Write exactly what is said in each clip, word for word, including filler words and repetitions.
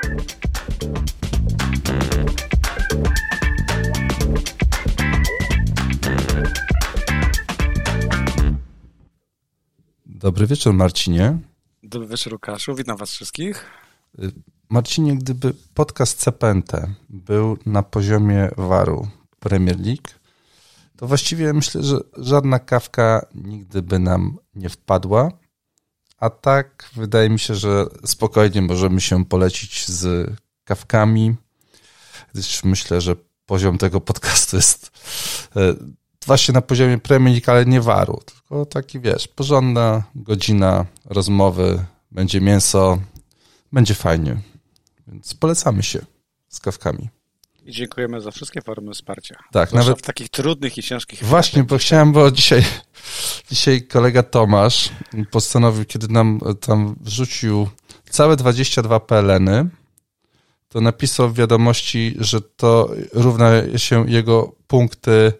Dobry wieczór, Marcinie. Dobry wieczór, Łukaszu. Witam was wszystkich. Marcinie, gdyby podcast C P N T był na poziomie waru Premier League, to właściwie myślę, że żadna kawka nigdy by nam nie wpadła, a tak wydaje mi się, że spokojnie możemy się polecić z kawkami, gdyż myślę, że poziom tego podcastu jest właśnie na poziomie Premier League, ale nie waru, tylko taki, wiesz, porządna godzina rozmowy, będzie mięso, będzie fajnie, więc polecamy się z kawkami. I dziękujemy za wszystkie formy wsparcia. Tak, zwłaszcza nawet w takich trudnych i ciężkich właśnie, bo chciałem, bo dzisiaj, dzisiaj kolega Tomasz postanowił, kiedy nam tam wrzucił całe dwadzieścia dwa P L N-y, to napisał w wiadomości, że to równa się jego punkty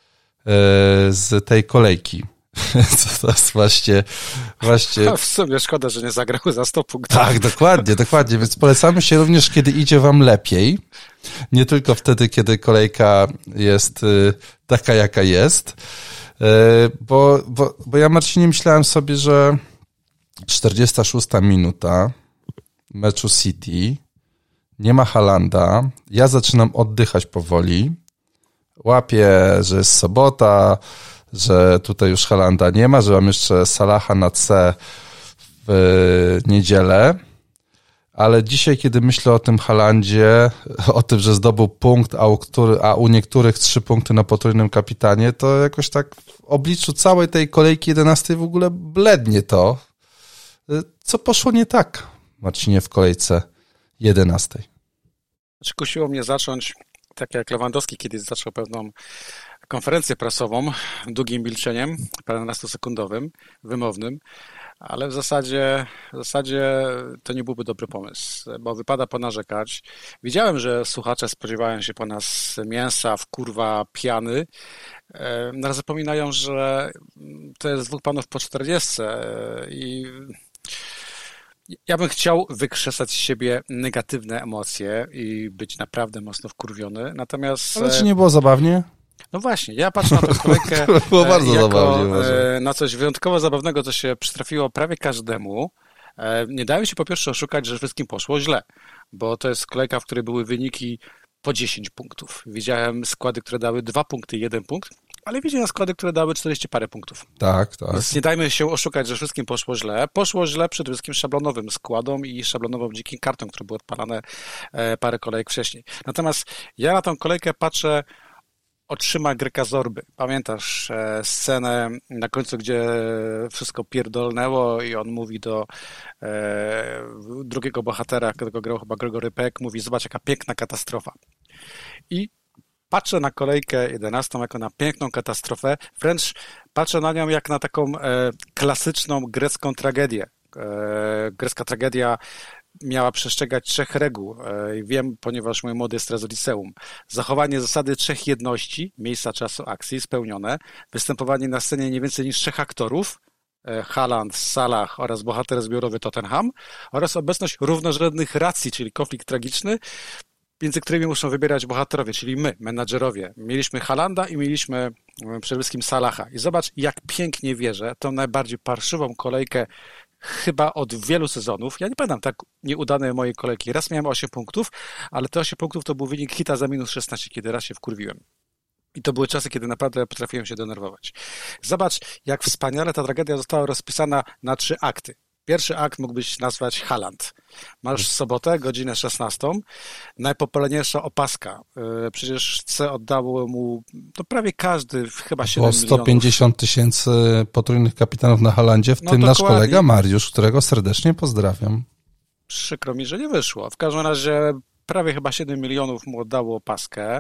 z tej kolejki. To jest właśnie... właśnie... No, w sumie szkoda, że nie zagrał za sto punktów. Tak, dokładnie, dokładnie. Więc polecamy się również, kiedy idzie wam lepiej. Nie tylko wtedy, kiedy kolejka jest taka, jaka jest. Bo, bo, bo ja, Marcinie, myślałem sobie, że czterdziesta szósta minuta meczu City, nie ma Haalanda, ja zaczynam oddychać powoli, łapię, że jest sobota, że tutaj już Haalanda nie ma, że mam jeszcze Salaha na C w niedzielę, ale dzisiaj, kiedy myślę o tym Haalandzie, o tym, że zdobył punkt, a u, który, a u niektórych trzy punkty na potrójnym kapitanie, to jakoś tak w obliczu całej tej kolejki jedenastej w ogóle blednie to. Co poszło nie tak, Marcinie, w kolejce jedenastej? Znaczy, kusiło mnie zacząć, tak jak Lewandowski kiedyś zaczął pewną konferencję prasową długim milczeniem, paręnastosekundowym, wymownym, ale w zasadzie, w zasadzie to nie byłby dobry pomysł, bo wypada ponarzekać. Widziałem, że słuchacze spodziewają się po nas mięsa, wkurwa, piany, no zapominają, że to jest dwóch panów po czterdziestce i ja bym chciał wykrzesać z siebie negatywne emocje i być naprawdę mocno wkurwiony, natomiast... Ale czy nie było zabawnie? No właśnie, ja patrzę na tę kolejkę było bardzo jako zabawnie, może. na coś wyjątkowo zabawnego, co się przytrafiło prawie każdemu. Nie daje się po pierwsze oszukać, że wszystkim poszło źle, bo to jest kolejka, w której były wyniki po dziesięć punktów. Widziałem składy, które dały dwa punkty, jeden punkt, ale widziałem składy, które dały czterdzieści parę punktów. Tak, tak. Więc nie dajmy się oszukać, że wszystkim poszło źle. Poszło źle przede wszystkim szablonowym składom i szablonową dzikim kartą, które były odpalane parę kolejek wcześniej. Natomiast ja na tą kolejkę patrzę otrzyma Greka Zorby. Pamiętasz e, scenę na końcu, gdzie wszystko pierdolnęło i on mówi do e, drugiego bohatera, którego grał chyba Gregory Peck, mówi: zobacz, jaka piękna katastrofa. I patrzę na kolejkę jedenastą jako na piękną katastrofę, wręcz patrzę na nią jak na taką e, klasyczną grecką tragedię. E, grecka tragedia miała przestrzegać trzech reguł. Wiem, ponieważ mój młody jest teraz z liceum. Zachowanie zasady trzech jedności, miejsca, czasu, akcji spełnione. Występowanie na scenie nie więcej niż trzech aktorów, Haaland, Salah oraz bohater zbiorowy Tottenham, oraz obecność równorzędnych racji, czyli konflikt tragiczny, między którymi muszą wybierać bohaterowie, czyli my, menadżerowie. Mieliśmy Haalanda i mieliśmy przede wszystkim Salaha. I zobacz, jak pięknie wierzę, tą najbardziej parszywą kolejkę chyba od wielu sezonów. Ja nie pamiętam tak nieudanej mojej kolejki. Raz miałem osiem punktów, ale te osiem punktów to był wynik hita za minus szesnaście, kiedy raz się wkurwiłem. I to były czasy, kiedy naprawdę potrafiłem się denerwować. Zobacz, jak wspaniale ta tragedia została rozpisana na trzy akty. Pierwszy akt mógłbyś nazwać Haaland. Masz w sobotę, godzinę szesnastą, najpopularniejsza opaska. Przecież C oddało mu to prawie każdy, chyba siedem milionów. sto pięćdziesiąt tysięcy potrójnych kapitanów na Haalandzie, w no tym dokładnie. Nasz kolega Mariusz, którego serdecznie pozdrawiam. Przykro mi, że nie wyszło. W każdym razie prawie chyba siedem milionów mu oddało opaskę.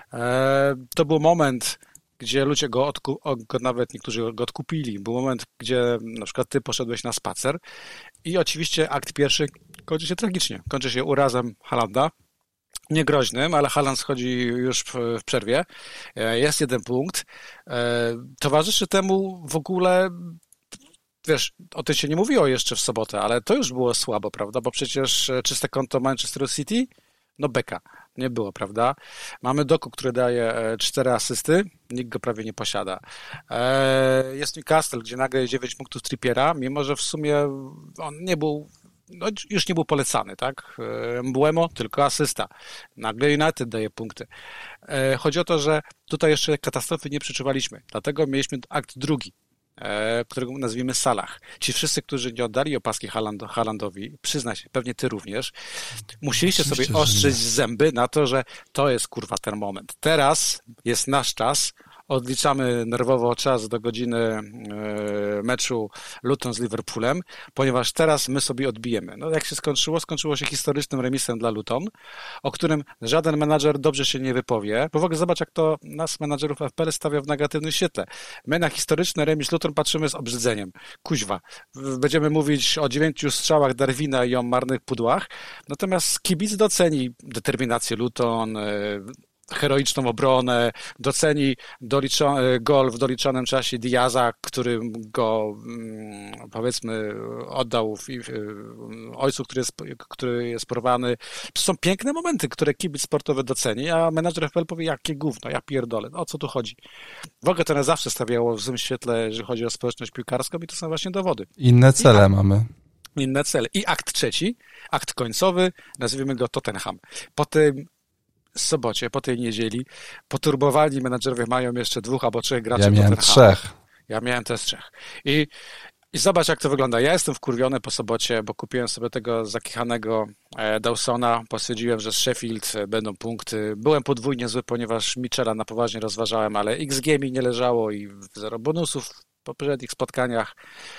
To był moment, gdzie ludzie go, odku- go nawet niektórzy go odkupili. Był moment, gdzie na przykład ty poszedłeś na spacer i oczywiście akt pierwszy kończy się tragicznie. Kończy się urazem Haalanda. Nie groźnym, ale Haaland schodzi już w, w przerwie. Jest jeden punkt. Towarzyszy temu w ogóle wiesz, o tym się nie mówiło jeszcze w sobotę, ale to już było słabo, prawda? Bo przecież czyste konto Manchester City, no beka, nie było, prawda? Mamy Doku, który daje cztery asysty, nikt go prawie nie posiada. Jest Newcastle, gdzie nagle jest dziewięć punktów Trippiera, mimo że w sumie on nie był, no już nie był polecany, tak? Mbuemo, tylko asysta. Nagle United daje punkty. Chodzi o to, że tutaj jeszcze katastrofy nie przeczuwaliśmy, dlatego mieliśmy akt drugi, którego nazwijmy Salah. Ci wszyscy, którzy nie oddali opaski Haaland, Haalandowi, przyznaj się, pewnie ty również, musieliście sobie ostrzyć zęby na to, że to jest kurwa ten moment. Teraz jest nasz czas, odliczamy nerwowo czas do godziny meczu Luton z Liverpoolem, ponieważ teraz my sobie odbijemy. No jak się skończyło? Skończyło się historycznym remisem dla Luton, o którym żaden menadżer dobrze się nie wypowie, bo w ogóle zobacz, jak to nas menadżerów F P L stawia w negatywnym świetle. My na historyczny remis Luton patrzymy z obrzydzeniem. Kuźwa. Będziemy mówić o dziewięciu strzałach Darwina i o marnych pudłach, natomiast kibic doceni determinację Luton, heroiczną obronę, doceni doliczo- gol w doliczonym czasie Diaza, który go, powiedzmy, oddał w, w, ojcu, który jest, który jest porwany. To są piękne momenty, które kibic sportowy doceni, a menadżer F P L powie, jakie gówno, ja pierdolę, o co tu chodzi? W ogóle to nas zawsze stawiało w złym świetle, jeżeli chodzi o społeczność piłkarską i to są właśnie dowody. Inne cele I, mamy. Inne cele. I akt trzeci, akt końcowy, nazwijmy go Tottenham. Po tym sobocie, po tej niedzieli, poturbowani menadżerowie mają jeszcze dwóch albo trzech graczy. Ja miałem trzech. Ja miałem też trzech. I, I zobacz, jak to wygląda. Ja jestem wkurwiony po sobocie, bo kupiłem sobie tego zakichanego e, Dawsona, postwierdziłem, że z Sheffield będą punkty. Byłem podwójnie zły, ponieważ Mitchella na poważnie rozważałem, ale X G mi nie leżało i zero bonusów w poprzednich spotkaniach.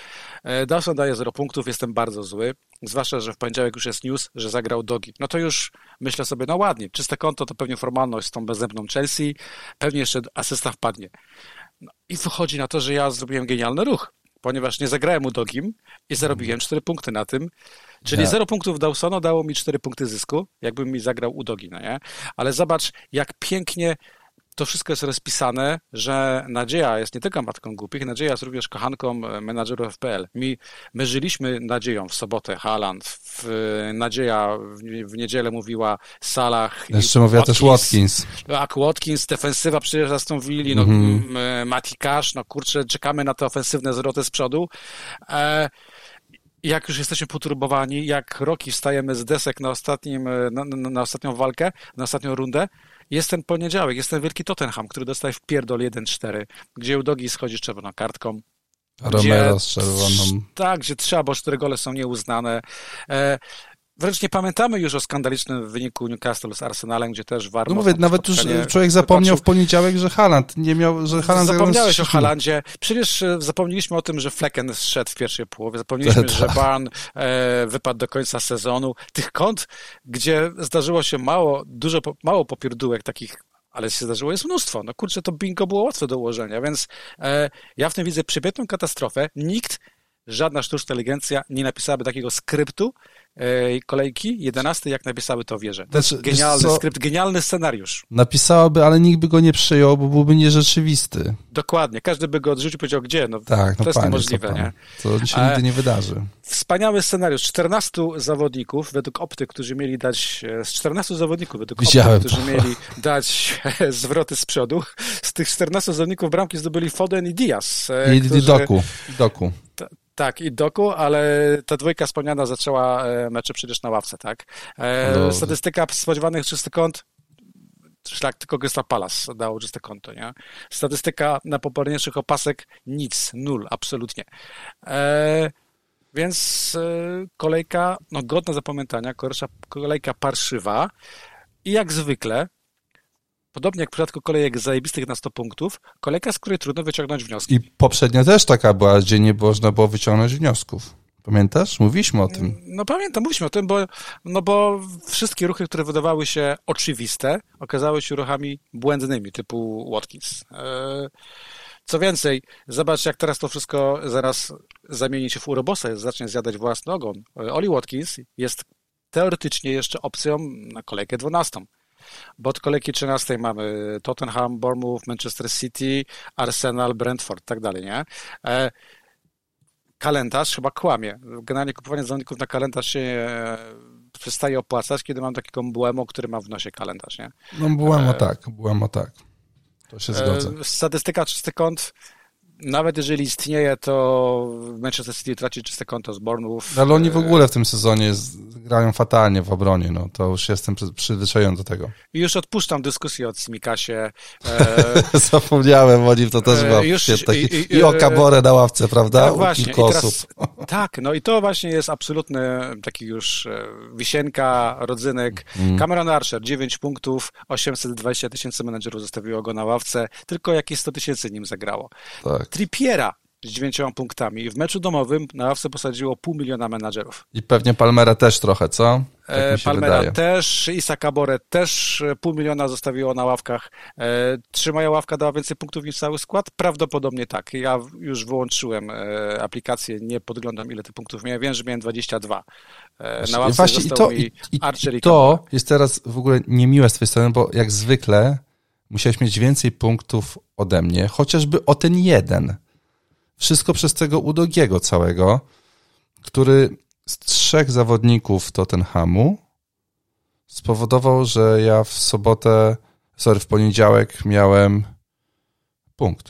Dawson daje zero punktów, jestem bardzo zły, zwłaszcza, że w poniedziałek już jest news, że zagrał Dogi. No to już myślę sobie, no ładnie, czyste konto to pewnie formalność z tą bezzębną Chelsea, pewnie jeszcze asysta wpadnie. No i wychodzi na to, że ja zrobiłem genialny ruch, ponieważ nie zagrałem u Dogim i zarobiłem cztery punkty na tym, czyli ja. zero punktów Dawsona dało mi cztery punkty zysku, jakbym mi zagrał u Dogi, no nie? Ale zobacz, jak pięknie to wszystko jest rozpisane, że nadzieja jest nie tylko matką głupich, nadzieja jest również kochanką menadżerów F P L. My, my żyliśmy nadzieją w sobotę, Haaland, w, nadzieja w, w niedzielę mówiła Salah. Jeszcze mówiła też Watkins. Tak, Watkins, defensywa przecież zastąpili, no, mm-hmm. Matty Cash, no kurczę, czekamy na te ofensywne zwroty z przodu. E, jak już jesteśmy poturbowani, jak roki wstajemy z desek na, ostatnim, na, na, na ostatnią walkę, na ostatnią rundę, jest ten poniedziałek, jest ten wielki Tottenham, który dostaje w pierdol jeden cztery, gdzie Udogi schodzi z czerwoną kartką. Romero z czerwoną. Tak, gdzie trzy albo cztery gole są nieuznane. E, wręcz nie pamiętamy już o skandalicznym wyniku Newcastle z Arsenalem, gdzie też warto... No mówię, nawet już człowiek zapomniał w poniedziałek, że Haaland nie miał... że Haaland Zapomniałeś o Haalandzie. Przecież zapomnieliśmy o tym, że Flecken zszedł w pierwszej połowie. Zapomnieliśmy, że Barn e, wypadł do końca sezonu. Tych kont, gdzie zdarzyło się mało, dużo, mało popierdółek takich, ale się zdarzyło, jest mnóstwo. No kurczę, to bingo było łatwe do ułożenia, więc e, ja w tym widzę przebiegłą katastrofę. Nikt, żadna sztuczna inteligencja nie napisałaby takiego skryptu e, kolejki jedenastej, jak napisały to wieże. To jest genialny skrypt, genialny scenariusz. Napisałaby, ale nikt by go nie przyjął, bo byłby nierzeczywisty. Dokładnie. Każdy by go odrzucił i powiedział, gdzie? No, tak, no to jest panie, niemożliwe, nie? To się nigdy nie wydarzy. Wspaniały scenariusz. czternastu zawodników według Opty, którzy mieli dać, z czternastu zawodników według Widziałem Opty, którzy mieli dać zwroty z przodu. Z tych czternastu zawodników bramki zdobyli Foden i Diaz. I, którzy... i Doku. Doku. T- Tak, i Doku, ale ta dwójka wspomniana zaczęła mecze przecież na ławce, tak? E, statystyka spodziewanych czystych kąt, szlak tylko Crystal Palace dało czyste konto, nie? Statystyka na popularniejszych opasek, nic, nul, absolutnie. E, więc e, kolejka, no godna zapamiętania, kolejka parszywa i jak zwykle, podobnie jak w przypadku kolejek zajebistych na sto punktów, kolejka, z której trudno wyciągnąć wnioski. I poprzednia też taka była, gdzie nie można było wyciągnąć wniosków. Pamiętasz? Mówiliśmy o tym. No pamiętam, mówiliśmy o tym, bo, no bo wszystkie ruchy, które wydawały się oczywiste, okazały się ruchami błędnymi, typu Watkins. Co więcej, zobacz, jak teraz to wszystko zaraz zamieni się w urobosa, zacznie zjadać własny ogon. Oli Watkins jest teoretycznie jeszcze opcją na kolejkę dwunastą. Bo od kolejki trzynastej mamy Tottenham, Bournemouth, Manchester City, Arsenal, Brentford, tak dalej, nie? kalendarz chyba kłamie. Generalnie kupowanie zawodników na kalendarz się przestaje opłacać, kiedy mam takiego Mbuemo, który ma w nosie kalendarz, nie? No Mbuemo e... tak, Mbuemo tak. To się zgodzę. E... Statystyka czysty kąt, nawet jeżeli istnieje, to Manchester City traci czyste konto z Bournemouth. Ale oni w ogóle w tym sezonie grają fatalnie w obronie, no to już jestem przyzwyczajony do tego. I już odpuszczam dyskusję o Cimikasie. E... Zapomniałem o nim, to też było już, świetne. I, i, I o Caborę na ławce, prawda? Tak, właśnie. Kilku teraz, osób. Tak, no i to właśnie jest absolutny taki już wisienka, rodzynek. Mm. Cameron Archer, dziewięć punktów, osiemset dwadzieścia tysięcy menedżerów zostawiło go na ławce, tylko jakieś sto tysięcy nim zagrało. Tak. Trippiera z dziewięcioma punktami. W meczu domowym na ławce posadziło pół miliona menadżerów. I pewnie Palmera też trochę, co? Tak mi się Palmera wydaje. też, Issa Caborę też pół miliona zostawiło na ławkach. Czy moja ławka dała więcej punktów niż cały skład? Prawdopodobnie tak. Ja już wyłączyłem aplikację, nie podglądam ile tych punktów miałem. Wiem, że miałem dwadzieścia dwa. Na ławce właśnie został i to, mi i, Archer i to Caborę. jest teraz w ogóle niemiłe z twojej strony, bo jak zwykle musiałeś mieć więcej punktów ode mnie, chociażby o ten jeden. Wszystko przez tego Udogiego całego, który z trzech zawodników Tottenhamu spowodował, że ja w sobotę, sorry, w poniedziałek miałem punkt.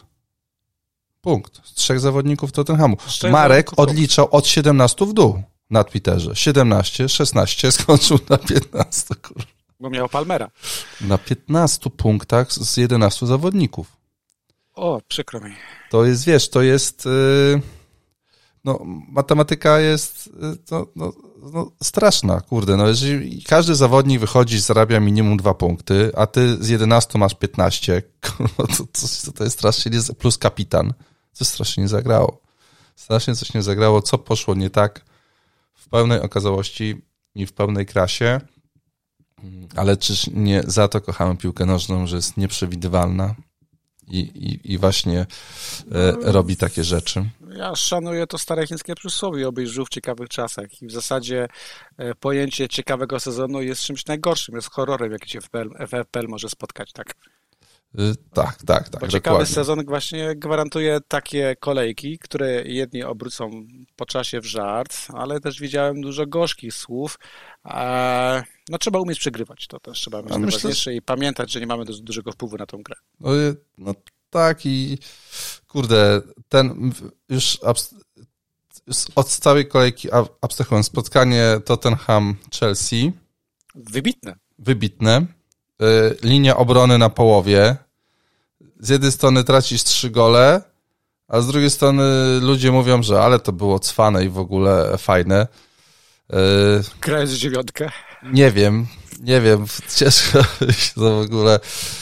Punkt. Z trzech zawodników Tottenhamu. Marek odliczał od siedemnastu w dół na Twitterze. siedemnaście, szesnaście, skończył na piętnaście. Kurwa. Bo miał Palmera. Na piętnastu punktach z jedenastu zawodników. O, przykro mi. To jest, wiesz, to jest, yy, no, matematyka jest, yy, no, no, no, straszna, kurde, no, jeżeli każdy zawodnik wychodzi, zarabia minimum dwa punkty, a ty z jedenastu masz piętnaście, to, to, to jest strasznie, nie, plus kapitan, coś strasznie nie zagrało. Strasznie coś nie zagrało, co poszło nie tak w pełnej okazałości i w pełnej krasie, ale czyż nie za to kochamy piłkę nożną, że jest nieprzewidywalna? I, i, i właśnie e, robi takie rzeczy. Ja szanuję to stare chińskie przysłowie, obyś żył w ciekawych czasach i w zasadzie e, pojęcie ciekawego sezonu jest czymś najgorszym, jest horrorem, jaki cię w F F P L może spotkać, tak? Y, tak, tak, tak. Bo ciekawy sezon właśnie gwarantuje takie kolejki, które jedni obrócą po czasie w żart, ale też widziałem dużo gorzkich słów. E, no trzeba umieć przegrywać, to też trzeba mieć no, najważniejsze myślę, i pamiętać, że nie mamy do, dużego wpływu na tą grę. No, no tak i kurde, ten już, abs, już od całej kolejki abstrahując, spotkanie Tottenham-Chelsea. Wybitne. Wybitne. Y, linia obrony na połowie. Z jednej strony tracisz trzy gole, a z drugiej strony ludzie mówią, że ale to było cwane i w ogóle fajne. Y, Grając w dziewiątkę. Nie wiem, nie wiem, ciężko się to w ogóle.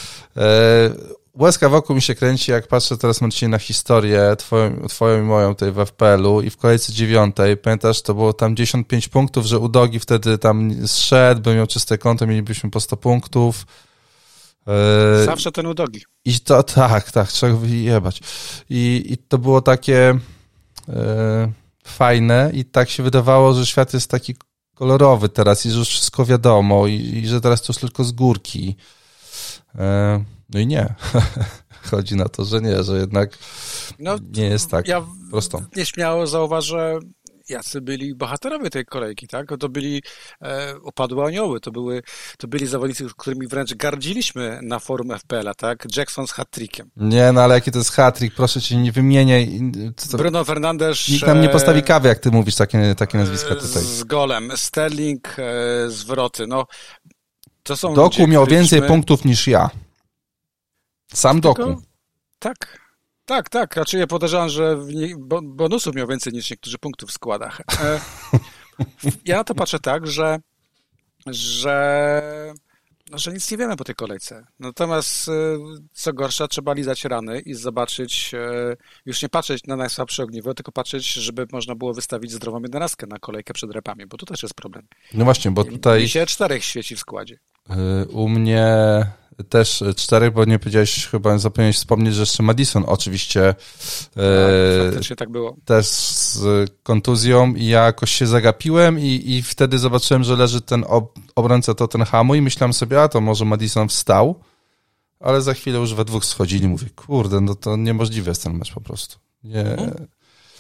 Łezka wokół mi się kręci, jak patrzę teraz, Marcinie, na historię twoją, twoją i moją tutaj w F P L u i w kolejce dziewiątej, pamiętasz, to było tam pięćdziesiąt pięć punktów, że Udogi wtedy tam zszedł, by miał czyste konto, mielibyśmy po sto punktów. Zawsze ten Udogi. I to tak, tak, trzeba go wyjebać. I, i to było takie e, fajne i tak się wydawało, że świat jest taki kolorowy teraz i że już wszystko wiadomo i, i że teraz to już tylko z górki. E, no i nie. Chodzi na to, że nie, że jednak no, nie jest tak ja prosto. Nieśmiało zauważę, jacy byli bohaterowie tej kolejki, tak? To byli e, upadłe anioły, to, były, to byli zawodnicy, którymi wręcz gardziliśmy na forum F P L a, tak? Jackson z hat-trickiem. Nie, no ale jaki to jest hat-trick? Proszę cię, nie wymieniaj. To, Bruno Fernandes. Nikt nam nie postawi kawy, jak ty mówisz takie, takie nazwiska tutaj. Z golem. Sterling, e, zwroty. No, to są Doku ludzie, miał więcej my... punktów niż ja. Sam Tylko, Doku. Tak. Tak, tak. Raczej ja podejrzewam, że bonusów miał więcej niż niektórzy punktów w składach. E, ja na to patrzę tak, że, że, no, że nic nie wiemy po tej kolejce. Natomiast co gorsza, trzeba lizać rany i zobaczyć, już nie patrzeć na najsłabsze ogniwo, tylko patrzeć, żeby można było wystawić zdrową jedenastkę na kolejkę przed repami, bo tu też jest problem. No właśnie, bo tutaj... Mi się czterech świeci w składzie. U mnie też czterech, bo nie powiedziałeś, chyba zapomniałeś wspomnieć, że jeszcze Madison oczywiście tak, e, faktycznie tak było. Też z kontuzją i ja jakoś się zagapiłem i, i wtedy zobaczyłem, że leży ten ob, obrońca Tottenhamu i myślałem sobie, a to może Madison wstał, ale za chwilę już we dwóch schodzili, mówię, kurde, no to niemożliwe jest ten mecz po prostu. Nie...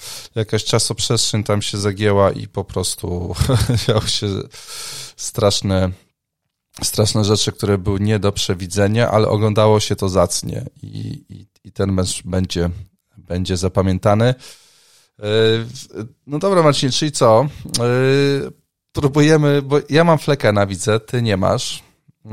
jakaś czasoprzestrzeń tam się zagięła i po prostu działy się straszne, straszne rzeczy, które były nie do przewidzenia, ale oglądało się to zacnie i, i, i ten mecz będzie, będzie zapamiętany. No dobra, Marcin, czyli co? Próbujemy, bo ja mam Flekena, widzę, ty nie masz.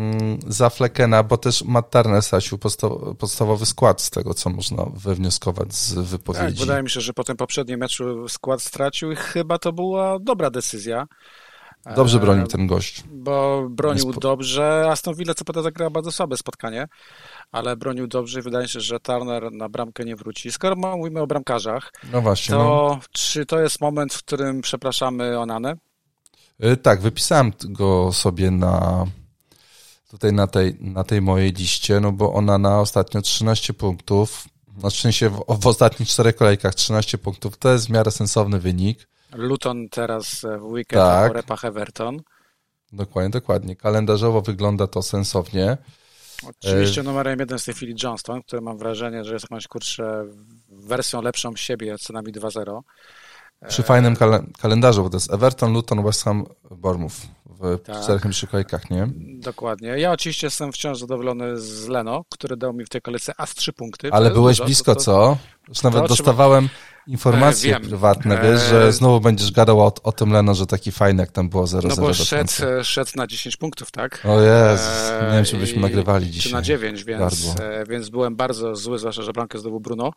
Za Flekena, bo też Matt Turner stracił podsta- podstawowy skład z tego, co można wywnioskować z wypowiedzi. Tak, wydaje mi się, że po tym poprzednim meczu skład stracił i chyba to była dobra decyzja. Dobrze bronił ten gość. Bo bronił spo... dobrze. Aston Villa co prawda zagrała bardzo słabe spotkanie, ale bronił dobrze i wydaje się, że Turner na bramkę nie wróci. Skoro mówimy o bramkarzach, no właśnie, to no. czy to jest moment, w którym przepraszamy Onanę? Yy, tak, wypisałem go sobie na tutaj na tej, na tej mojej liście, no bo ona na ostatnio trzynaście punktów, na szczęście w, w ostatnich czterech kolejkach trzynaście punktów, to jest w miarę sensowny wynik. Luton teraz w weekend tak. po repach Everton. Dokładnie, dokładnie. Kalendarzowo wygląda to sensownie. Oczywiście numerem jeden z tej chwili Johnston, który mam wrażenie, że jest jakąś kurczę wersją lepszą siebie, co najmniej dwa zero. Przy fajnym kal- kalendarzu, bo to jest Everton, Luton, West Ham, Bournemouth w tak. czterech najbliższych kolejkach, nie? Dokładnie. Ja oczywiście jestem wciąż zadowolony z Leno, który dał mi w tej kolejce aż trzy punkty. Ale byłeś dużo, blisko, to, to, co? Już nawet dostawałem trzeba... informacje e, prywatne, wiesz, że znowu będziesz gadał o, o tym Leno, że taki fajny, jak tam było zero zero. No bo szedł, szedł na dziesięć punktów, tak? O Jezus, nie wiem, czy byśmy nagrywali dzisiaj. Czy na dziewięć, więc, więc byłem bardzo zły, zwłaszcza, że bramkę zdobył Bruno.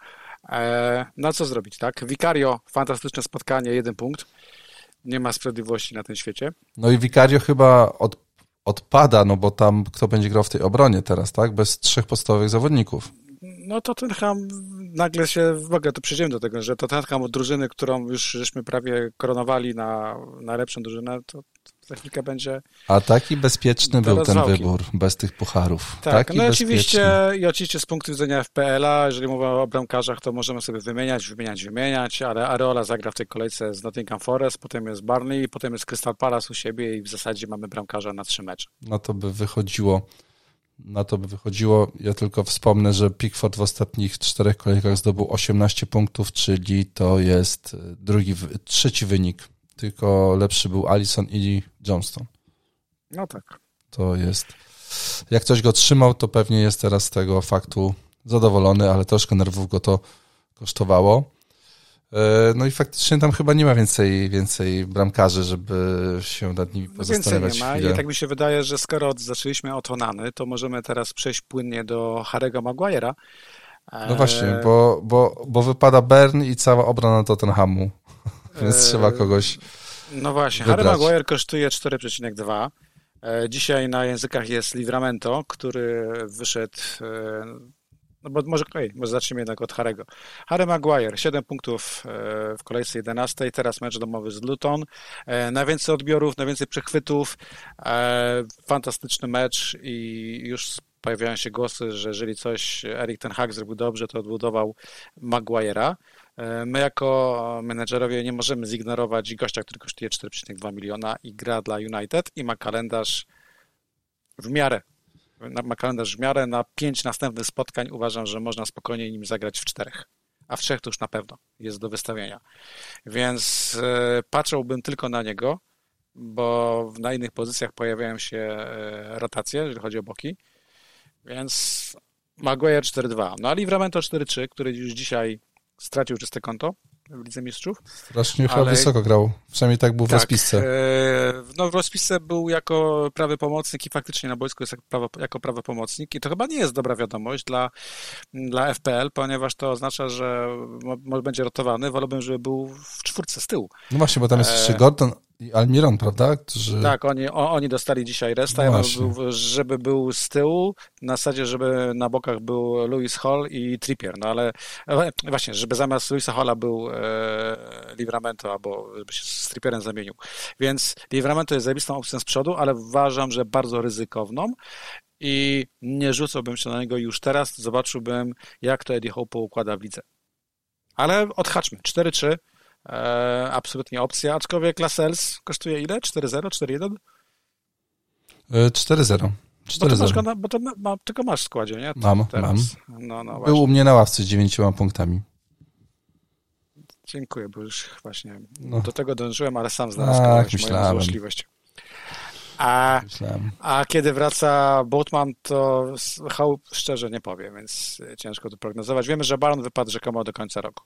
No co zrobić, tak? Vicario, fantastyczne spotkanie, jeden punkt. Nie ma sprawiedliwości na tym świecie. No i Vicario chyba od, odpada, no bo tam kto będzie grał w tej obronie teraz, tak? Bez trzech podstawowych zawodników. No Tottenham, nagle się, w ogóle to przejdziemy do tego, że Tottenham od drużyny, którą już żeśmy prawie koronowali na, na lepszą drużynę, to za chwilkę będzie... A taki bezpieczny był ten wybór, bez tych pucharów. Tak, taki no i oczywiście, i oczywiście z punktu widzenia F P L a, jeżeli mówimy o bramkarzach, to możemy sobie wymieniać, wymieniać, wymieniać, ale Areola zagra w tej kolejce z Nottingham Forest, potem jest Burnley, potem jest Crystal Palace u siebie i w zasadzie mamy bramkarza na trzy mecze. No to by wychodziło... Na to by wychodziło. Ja tylko wspomnę, że Pickford w ostatnich czterech kolejkach zdobył osiemnaście punktów, czyli to jest drugi, trzeci wynik. Tylko lepszy był Alisson i Johnston. No tak. To jest... Jak ktoś go trzymał, to pewnie jest teraz z tego faktu zadowolony, ale troszkę nerwów go to kosztowało. No i faktycznie tam chyba nie ma więcej, więcej bramkarzy, żeby się nad nimi pozastanawiać. Więcej nie ma chwilę. I tak mi się wydaje, że skoro zaczęliśmy od Onany, to możemy teraz przejść płynnie do Harry'ego Maguire'a. No właśnie, bo, bo, bo wypada Bern i cała obrona Tottenhamu, więc eee, trzeba kogoś No właśnie, wybrać. Harry Maguire kosztuje cztery przecinek dwa. Dzisiaj na językach jest Livramento, który wyszedł... No bo może, ej, może zacznijmy jednak od Harry'ego. Harry Maguire, siedem punktów w kolejce jedenastej, teraz mecz domowy z Luton. Najwięcej odbiorów, najwięcej przechwytów, fantastyczny mecz i już pojawiają się głosy, że jeżeli coś Erik ten Hag zrobił dobrze, to odbudował Maguire'a. My jako menedżerowie nie możemy zignorować gościa, który kosztuje cztery przecinek dwa miliona i gra dla United i ma kalendarz w miarę ma kalendarz w miarę, na pięć następnych spotkań uważam, że można spokojnie nim zagrać w czterech, a w trzech to już na pewno jest do wystawienia. Więc e, patrzyłbym tylko na niego, bo na innych pozycjach pojawiają się e, rotacje, jeżeli chodzi o boki, więc Maguire cztery dwa. No a Livramento cztery trzy, który już dzisiaj stracił czyste konto w Lidze Mistrzów. Strasznie chyba wysoko grał. Przynajmniej tak był w tak, rozpisce. E, no w rozpisce był jako prawy pomocnik i faktycznie na boisku jest jako prawy, jako prawy pomocnik i to chyba nie jest dobra wiadomość dla, dla F P L, ponieważ to oznacza, że może będzie rotowany. Wolałbym, żeby był w czwórce z tyłu. No właśnie, bo tam jest jeszcze Gordon i Almiron, prawda? Którzy... Tak, oni, o, oni dostali dzisiaj resta, no ja był, żeby był z tyłu, na zasadzie, żeby na bokach był Lewis Hall i Trippier, no ale właśnie, żeby zamiast Lewisa Halla był e, Livramento, albo żeby się z Trippierem zamienił. Więc Livramento jest zajebistą opcją z przodu, ale uważam, że bardzo ryzykowną i nie rzucałbym się na niego już teraz, zobaczyłbym, jak to Eddie Howe poukłada w lidze. Ale odhaczmy, cztery trzy. E, absolutnie opcja, aczkolwiek Lascelles kosztuje ile? cztery zero, cztery jeden? cztery zero. cztery zero. Bo, bo to ma, tylko masz w składzie, nie? Mam, teraz. mam. No, no, Był u mnie na ławce z dziewięcioma punktami. Dziękuję, bo już właśnie no. do tego dążyłem, ale sam znalazłem tak, moją złośliwość. A, a kiedy wraca Boatman, to Hope szczerze nie powiem, więc ciężko to prognozować. Wiemy, że Baron wypadł rzekomo do końca roku.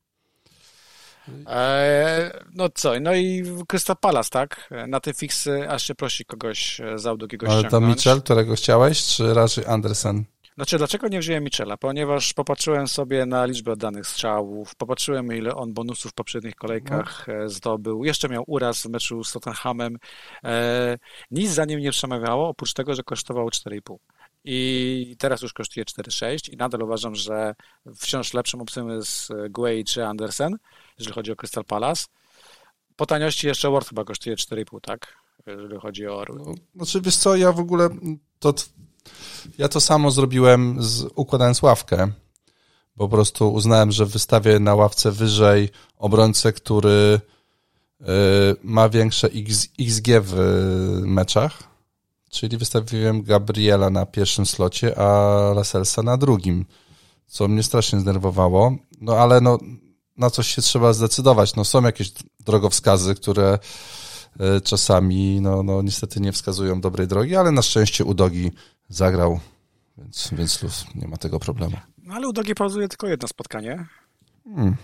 E, no co, no i Crystal Palace, tak? Na te fiksy aż się prosi kogoś z Audogiego ściągnąć. Ale to Mitchell, którego chciałeś, czy raczej Andersen? Znaczy, dlaczego nie wziąłem Mitchella? Ponieważ popatrzyłem sobie na liczbę oddanych strzałów, popatrzyłem, ile on bonusów w poprzednich kolejkach no. zdobył. Jeszcze miał uraz w meczu z Tottenhamem. E, nic za nim nie przemawiało, oprócz tego, że kosztował cztery i pół. I teraz już kosztuje cztery sześć i nadal uważam, że wciąż lepszą opcją jest Guay czy Andersen, jeżeli chodzi o Crystal Palace. Po taniości jeszcze Ward chyba kosztuje cztery i pół, tak? Jeżeli chodzi o Orły. No, znaczy, wiesz co, ja w ogóle to... Ja to samo zrobiłem, z, układając ławkę. Po prostu uznałem, że wystawię na ławce wyżej obrońcę, który y, ma większe X, X G w meczach. Czyli wystawiłem Gabriela na pierwszym slocie, a Laselsa na drugim. Co mnie strasznie zdenerwowało. No ale no, na coś się trzeba zdecydować. No, są jakieś drogowskazy, które y, czasami no, no, niestety nie wskazują dobrej drogi, ale na szczęście Udogi zagrał, więc, więc luz, nie ma tego problemu. No ale Udogi pauzuje tylko jedno spotkanie, hmm.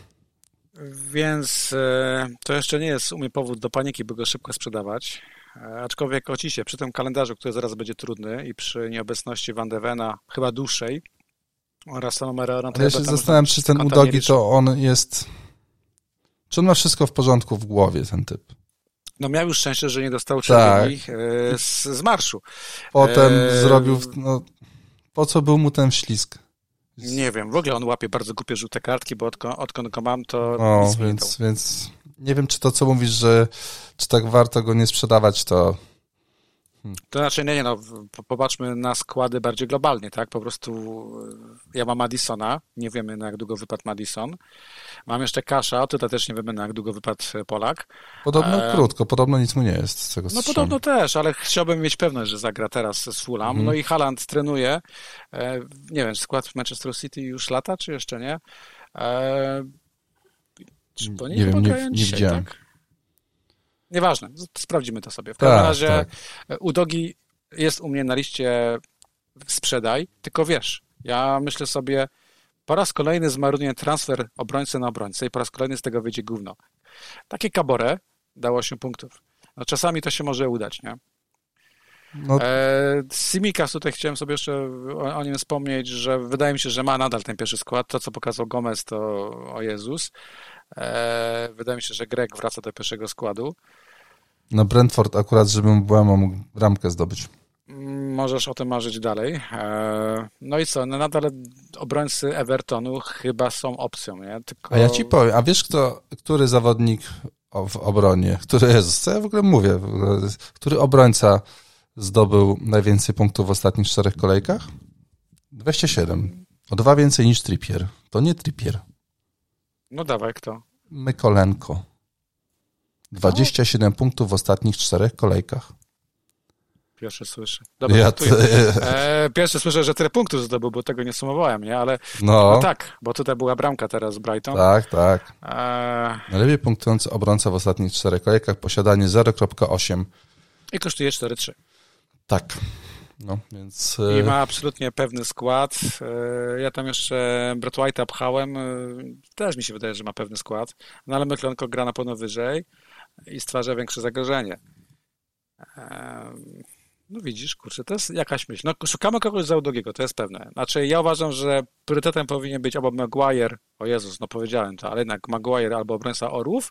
więc e, to jeszcze nie jest u mnie powód do paniki, by go szybko sprzedawać. E, aczkolwiek oczywiście przy tym kalendarzu, który zaraz będzie trudny i przy nieobecności Van de Vena, chyba dłuższej, oraz Salomera... No ja się zastanawiam, czy ten Udogi to on jest... Czy on ma wszystko w porządku w głowie, ten typ? No miał już szczęście, że nie dostał czerwieni tak. z, z marszu. Potem e... zrobił... No, po co był mu ten ślizg? Nie wiem, w ogóle on łapie bardzo głupie żółte kartki, bo odkąd, odkąd go mam, to no, więc, więc nie wiem, czy to, co mówisz, że czy tak warto go nie sprzedawać, to... Hmm. To znaczy, nie, nie, no, popatrzmy na składy bardziej globalnie, tak? Po prostu ja mam Madisona, nie wiemy, na jak długo wypadł Madison. Mam jeszcze Kasza, tutaj też nie wiemy, na jak długo wypadł Polak. Podobno e... krótko, podobno nic mu nie jest z tego No podobno też, ale chciałbym mieć pewność, że zagra teraz z Fulham. Mhm. No i Haaland trenuje. E, nie wiem, skład w Manchester City już lata, czy jeszcze nie? E, czy po nie wiem, nie, nie dzisiaj, widziałem. Tak? Nieważne, sprawdzimy to sobie. W każdym tak, razie tak. Udogi jest u mnie na liście sprzedaj, tylko wiesz, ja myślę sobie, po raz kolejny zmarnuję transfer obrońcy na obrońcę i po raz kolejny z tego wyjdzie gówno. Takie Kabore dało osiem punktów. No czasami to się może udać, nie? No. E, Simikas, tutaj chciałem sobie jeszcze o, o nim wspomnieć, że wydaje mi się, że ma nadal ten pierwszy skład. To, co pokazał Gomez, to o Jezus. E, wydaje mi się, że Greg wraca do pierwszego składu. No Brentford akurat, żebym była, mógł bramkę zdobyć. Możesz o tym marzyć dalej. E, no i co? No nadal obrońcy Evertonu chyba są opcją, nie? Tylko... A ja ci powiem, a wiesz kto, który zawodnik w obronie, który jest, co ja w ogóle mówię, który obrońca zdobył najwięcej punktów w ostatnich czterech kolejkach? dwadzieścia siedem. O dwa więcej niż Trippier. To nie Trippier. No dawaj, kto? Mykolenko. dwadzieścia siedem no. punktów w ostatnich czterech kolejkach. Pierwsze słyszę. Dobra, ja t... e, pierwsze słyszę, że tyle punktów zdobył, bo tego nie sumowałem, nie? Ale no. no tak, bo tutaj była bramka teraz z Brighton. Tak, tak. E... Najlepiej punktujący obrońca w ostatnich czterech kolejkach, posiadanie zero przecinek osiem. I kosztuje cztery przecinek trzy. Tak. No, więc... I ma absolutnie pewny skład. Ja tam jeszcze Brad White'a pchałem. Też mi się wydaje, że ma pewny skład. No ale Mykolenko gra na pewno wyżej i stwarza większe zagrożenie. No widzisz, kurczę, to jest jakaś myśl. No szukamy kogoś za Udogiego, to jest pewne. Znaczy ja uważam, że priorytetem powinien być albo Maguire, o Jezus, no powiedziałem to, ale jednak Maguire albo obrońca Orłów,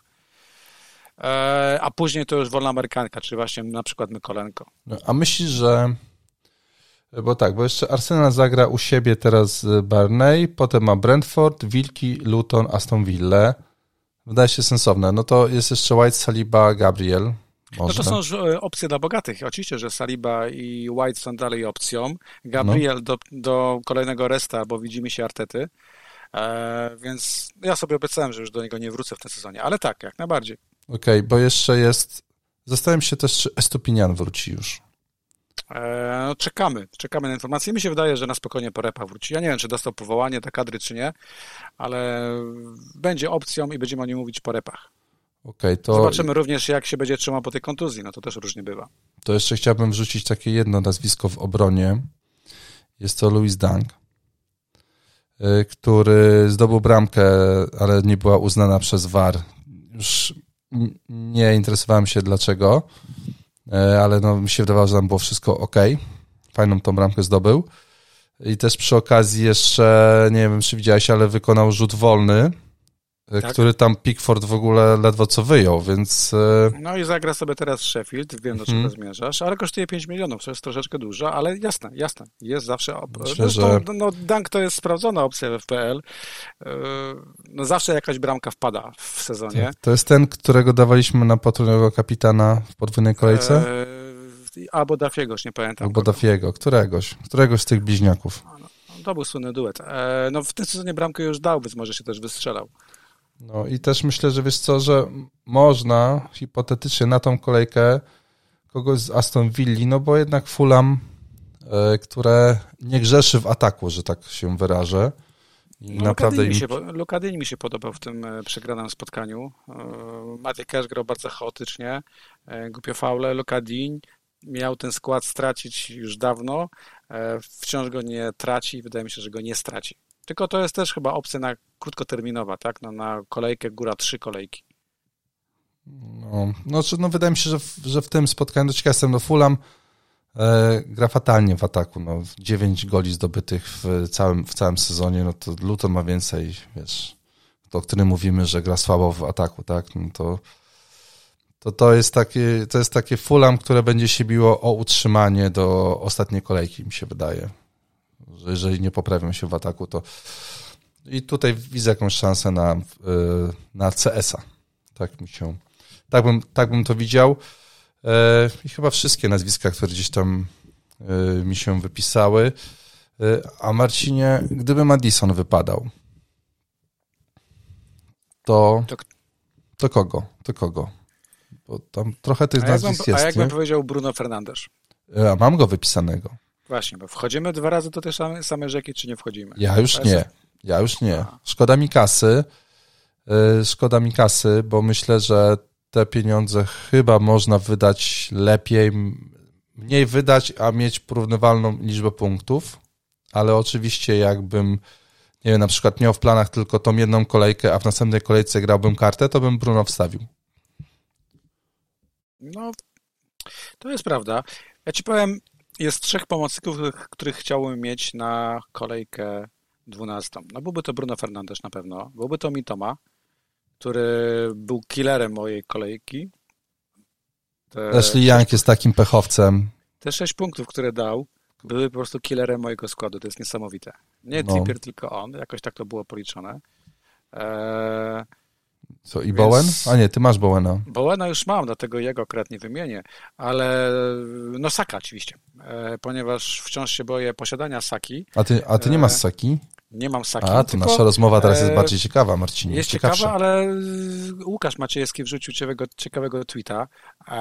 a później to już wolna Amerykanka, czyli właśnie na przykład Mykolenko. No, a myślisz, że... Bo tak, bo jeszcze Arsenal zagra u siebie teraz Burnley, potem ma Brentford, Wilki, Luton, Aston Villa. Wydaje się sensowne. No to jest jeszcze White, Saliba, Gabriel. Może. No to są już opcje dla bogatych. Oczywiście, że Saliba i White są dalej opcją. Gabriel no. do, do kolejnego resta, bo widzimy się Artety. E, więc ja sobie obiecałem, że już do niego nie wrócę w tym sezonie. Ale tak, jak najbardziej. Okej, okay, bo jeszcze jest... Zastanawiam się też, czy Estupinian wróci już. E, no, czekamy, czekamy na informacje. Mi się wydaje, że na spokojnie po repach wróci. Ja nie wiem, czy dostał powołanie do kadry, czy nie, ale będzie opcją i będziemy o nim mówić po repach. Okay, to... Zobaczymy również, jak się będzie trzymał po tej kontuzji. No to też różnie bywa. To jeszcze chciałbym wrzucić takie jedno nazwisko w obronie. Jest to Louis Dunk, który zdobył bramkę, ale nie była uznana przez V A R. Już nie interesowałem się dlaczego, ale no, mi się wydawało, że tam było wszystko ok. Fajną tą bramkę zdobył. I też przy okazji jeszcze, nie wiem czy widziałeś, ale wykonał rzut wolny, tak? Który tam Pickford w ogóle ledwo co wyjął, więc... No i zagra sobie teraz Sheffield, wiem do czego hmm. zmierzasz, ale kosztuje pięć milionów, to jest troszeczkę dużo, ale jasne, jasne, jest zawsze... Op- Myślę, Zresztą, że... no, Dunk to jest sprawdzona opcja w F P L, no zawsze jakaś bramka wpada w sezonie. Tak, to jest ten, którego dawaliśmy na potrójnego kapitana w podwójnej kolejce? Eee, albo Dafiego, już nie pamiętam. Albo Dafiego, któregoś, któregoś z tych bliźniaków. No, to był słynny duet. Eee, no w tym sezonie bramkę już dał, więc może się też wystrzelał. No i też myślę, że wiesz co, że można hipotetycznie na tą kolejkę kogoś z Aston Villa, no bo jednak Fulham, y, które nie grzeszy w ataku, że tak się wyrażę. I no, naprawdę im... im... Lukadyni mi się podobał w tym przegranym spotkaniu. Matej Cash grał bardzo chaotycznie, głupio faule. Lukadin miał ten skład stracić już dawno, wciąż go nie traci i wydaje mi się, że go nie straci. Tylko to jest też chyba opcja na krótkoterminowa, tak? No, na kolejkę, góra trzy kolejki. No, no, no wydaje mi się, że w, że w tym spotkaniu, do ciekawe jestem, no Fulham e, gra fatalnie w ataku. No, dziewięć goli zdobytych w całym, w całym sezonie, no to Luton ma więcej, wiesz, to, o którym mówimy, że gra słabo w ataku, tak? No to, to, to, jest takie, to jest takie Fulham, które będzie się biło o utrzymanie do ostatniej kolejki, mi się wydaje. Że jeżeli nie poprawią się w ataku, to i tutaj widzę jakąś szansę na, na C S a. Tak mi się, tak bym, tak bym to widział. I chyba wszystkie nazwiska, które gdzieś tam mi się wypisały. A Marcinie, gdyby Maddison wypadał, to, to kogo? To kogo? Bo tam trochę tych nazwisk jest. A jak bym powiedział Bruno Fernandes? A mam go wypisanego. Właśnie, bo wchodzimy dwa razy do tej samej, samej rzeki, czy nie wchodzimy? Ja już nie. Ja już nie. Szkoda mi kasy. Szkoda mi kasy, bo myślę, że te pieniądze chyba można wydać lepiej, mniej wydać, a mieć porównywalną liczbę punktów, ale oczywiście jakbym, nie wiem, na przykład miał w planach tylko tą jedną kolejkę, a w następnej kolejce grałbym kartę, to bym Bruno wstawił. No, to jest prawda. Ja ci powiem, jest trzech pomocników, których chciałbym mieć na kolejkę dwunastą. No byłby to Bruno Fernandes na pewno, byłby to Mitoma, który był killerem mojej kolejki. Te Ashley Young jest takim pechowcem. Te sześć punktów, które dał, były po prostu killerem mojego składu. To jest niesamowite. Nie no. Trippier, tylko on. Jakoś tak to było policzone. Eee, Co, i Bowen? A nie, ty masz Bowena. Bowena już mam, dlatego jego akurat nie wymienię, ale no Saka oczywiście, e, ponieważ wciąż się boję posiadania Saki. A ty, a ty nie masz Saki? Nie mam Saki. A, to tylko, nasza rozmowa teraz jest bardziej ciekawa, Marcinie. Jest ciekawsza. ciekawa, ale Łukasz Maciejewski wrzucił ciekawego, ciekawego tweeta.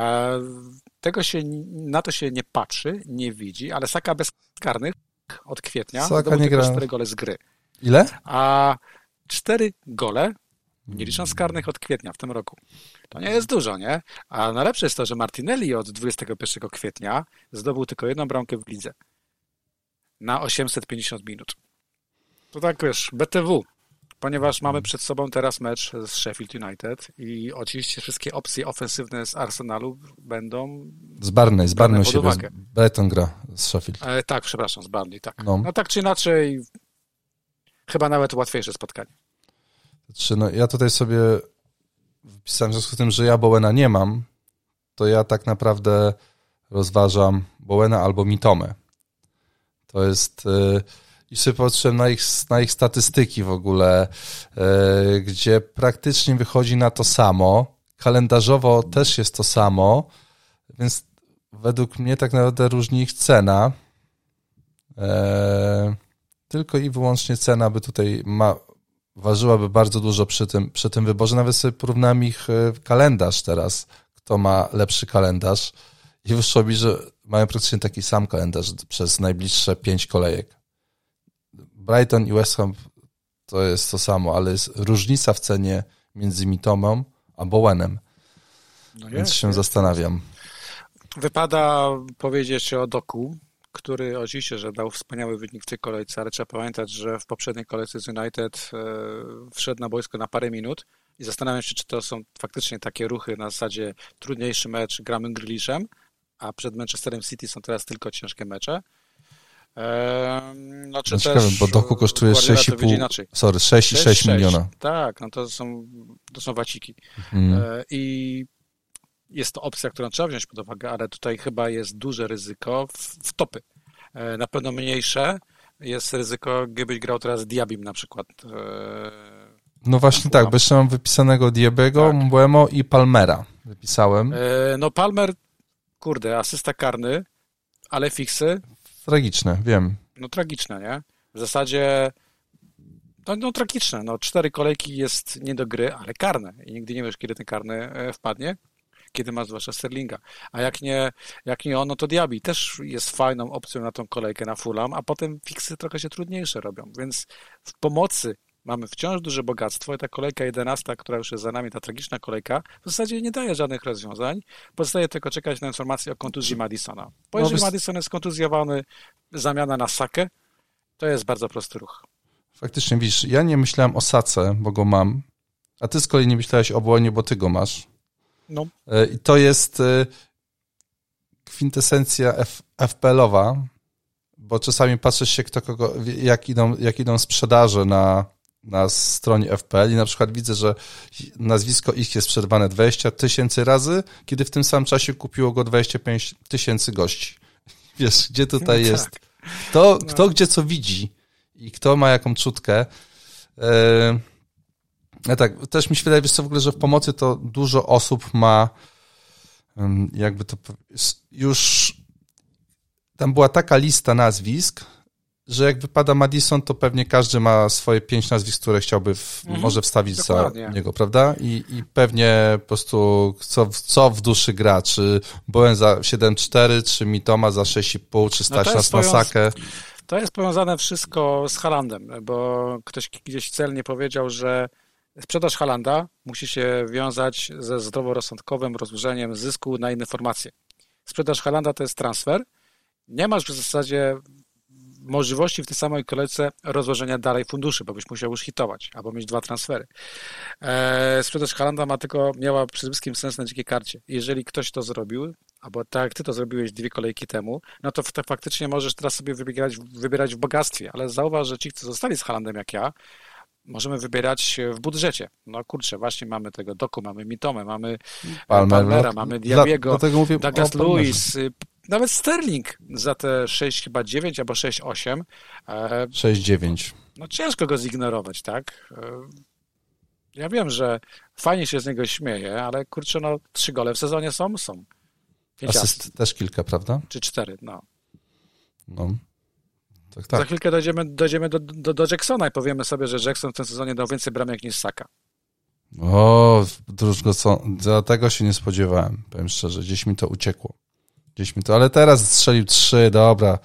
Tego się, na to się nie patrzy, nie widzi, ale Saka bez karnych od kwietnia Saka nie gra. cztery gole z gry. Ile? A cztery gole, nie licząc karnych, od kwietnia w tym roku. To nie jest dużo, nie? A najlepsze jest to, że Martinelli od dwudziestego pierwszego kwietnia zdobył tylko jedną bramkę w lidze na osiemset pięćdziesiąt minut. To tak, wiesz, B T W, ponieważ mamy przed sobą teraz mecz z Sheffield United i oczywiście wszystkie opcje ofensywne z Arsenalu będą... Z Barney, z Barney się Brighton gra z Sheffield. E, tak, przepraszam, z Barney, tak. No. no tak czy inaczej, chyba nawet łatwiejsze spotkanie. Znaczy, no, ja tutaj sobie wpisałem w związku z tym, że ja Bowena nie mam, to ja tak naprawdę rozważam Bowena albo Mitomę. To jest... Yy, I sobie patrzyłem na ich, na ich statystyki w ogóle, yy, gdzie praktycznie wychodzi na to samo. Kalendarzowo też jest to samo, więc według mnie tak naprawdę różni ich cena. Yy, tylko i wyłącznie cena by tutaj ma, ważyłaby bardzo dużo przy tym, przy tym wyborze. Nawet sobie porównałem ich kalendarz teraz, kto ma lepszy kalendarz. I wyszło mi, że mają praktycznie taki sam kalendarz przez najbliższe pięć kolejek. Brighton i West Ham to jest to samo, ale jest różnica w cenie między Mitomą a Bowenem. No Więc jest, się jest, zastanawiam. Jest. Wypada powiedzieć o Doku, który oczywiście, że dał wspaniały wynik w tej kolejce, ale trzeba pamiętać, że w poprzedniej kolejce z United e, wszedł na boisko na parę minut i zastanawiam się, czy to są faktycznie takie ruchy na zasadzie trudniejszy mecz, gramy Grealishem, a przed Manchesterem City są teraz tylko ciężkie mecze. E, no, czy no też ciekawe, bo Doku kosztuje sześć i pół, sorry, sześć i sześć miliona. Tak, no to są, to są waciki. Mm. E, I jest to opcja, którą trzeba wziąć pod uwagę, ale tutaj chyba jest duże ryzyko w, w topy. E, na pewno mniejsze jest ryzyko, gdybyś grał teraz Diabim na przykład. E, no właśnie tak, bo jeszcze mam wypisanego Diabiego, tak. Mbuemo i Palmera. Wypisałem. E, no Palmer, kurde, asysta karny, ale fiksy. Tragiczne, wiem. No tragiczne, nie? W zasadzie no, no tragiczne. No, cztery kolejki jest nie do gry, ale karne. I nigdy nie wiesz, kiedy ten karny wpadnie. Kiedy masz zwłaszcza Sterlinga. A jak nie, jak nie on, no to Diaby też jest fajną opcją na tą kolejkę na Fulham, a potem fiksy trochę się trudniejsze robią. Więc w pomocy mamy wciąż duże bogactwo i ta kolejka jedenasta, która już jest za nami, ta tragiczna kolejka, w zasadzie nie daje żadnych rozwiązań. Pozostaje tylko czekać na informację o kontuzji Madisona. Bo jeżeli Madison jest kontuzjowany, zamiana na Sakę, to jest bardzo prosty ruch. Faktycznie, widzisz, ja nie myślałem o Sace, bo go mam, a ty z kolei nie myślałeś o Błonie, bo ty go masz. No. I to jest kwintesencja F- F P L-owa, bo czasami patrzysz się, kto kogo, jak idą, jak idą sprzedaże na, na stronie F P L i na przykład widzę, że nazwisko ich jest sprzedawane dwadzieścia tysięcy razy, kiedy w tym samym czasie kupiło go dwadzieścia pięć tysięcy gości. Wiesz, gdzie tutaj no jest tak. Kto, no. kto gdzie co widzi i kto ma jaką czutkę. Yy, Ja tak, też mi się wydaje, wiesz co, w ogóle, że w pomocy to dużo osób ma jakby to już tam była taka lista nazwisk, że jak wypada Madison, to pewnie każdy ma swoje pięć nazwisk, które chciałby w, mhm, może wstawić dokładnie. Za niego, prawda? I, i pewnie po prostu co, co w duszy gra, czy Bowen za siedem cztery, czy Mitoma za sześć i pół, czy stać nas na Sakę. To jest powiązane wszystko z Haalandem, bo ktoś gdzieś celnie powiedział, że sprzedaż Haalanda musi się wiązać ze zdroworozsądkowym rozłożeniem zysku na inne formacje. Sprzedaż Haalanda to jest transfer. Nie masz w zasadzie możliwości w tej samej kolejce rozłożenia dalej funduszy, bo byś musiał już hitować, albo mieć dwa transfery. Eee, sprzedaż Haalanda ma tylko, miała przede wszystkim sens na dzikiej karcie. Jeżeli ktoś to zrobił, albo tak jak ty to zrobiłeś dwie kolejki temu, no to, to faktycznie możesz teraz sobie wybierać, wybierać w bogactwie, ale zauważ, że ci, co zostali z Haalandem jak ja, możemy wybierać w budżecie. No kurczę, właśnie mamy tego Doku, mamy Mitomę, mamy Palmer, Palmera, mamy Diabiego, Douglas Lewis, nawet Sterling za te sześć chyba dziewięć albo sześć osiem. sześć dziewięć. No ciężko go zignorować, tak? Ja wiem, że fajnie się z niego śmieje, ale kurczę, no trzy gole w sezonie są? Są. Asyst też kilka, prawda? Czy cztery, no. No. Tak, tak. Za chwilkę dojdziemy, dojdziemy do, do, do Jacksona i powiemy sobie, że Jackson w tym sezonie dał więcej bramek niż Saka. O, drużko, co? Za tego się nie spodziewałem, powiem szczerze. Gdzieś mi to uciekło. Gdzieś mi to, ale teraz strzelił trzy, dobra.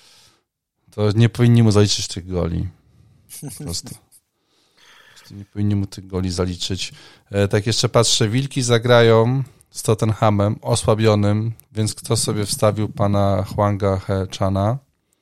To nie powinni mu zaliczyć tych goli. Po prostu. Nie powinni mu tych goli zaliczyć. E, tak jeszcze patrzę, Wilki zagrają z Tottenhamem, osłabionym, więc kto sobie wstawił pana Hwanga He-chana,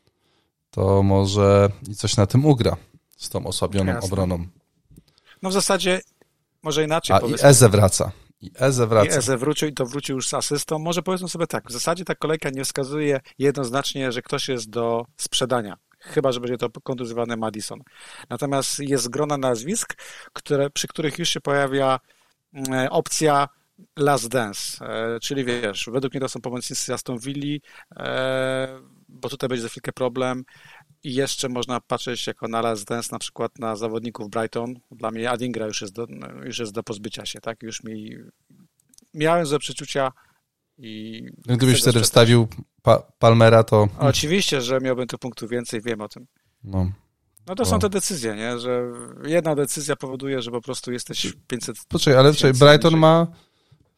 to może i coś na tym ugra z tą osłabioną Jasne. obroną. No w zasadzie może inaczej. A powiedzmy. I Eze wraca. I Eze wraca. I Eze wrócił i to wrócił już z asystą. Może powiedzmy sobie tak, w zasadzie ta kolejka nie wskazuje jednoznacznie, że ktoś jest do sprzedania. Chyba że będzie to kontuzjowany Madison. Natomiast jest grona nazwisk, które, przy których już się pojawia e, opcja Last Dance, e, czyli wiesz, według mnie to są pomocnicy Aston Villi, e, bo tutaj będzie za chwilkę problem i jeszcze można patrzeć jako na Last Dance na przykład na zawodników Brighton. Dla mnie Adingra już jest do, już jest do pozbycia się, tak? Już mi miałem złe przeczucia i... Gdybyś wtedy wstawił pa- Palmera, to... Oczywiście, że miałbym tych punktów więcej, wiem o tym. No. No to no. są te decyzje, nie? Że jedna decyzja powoduje, że po prostu jesteś pięćset... Poczekaj, ale czekaj, Brighton ma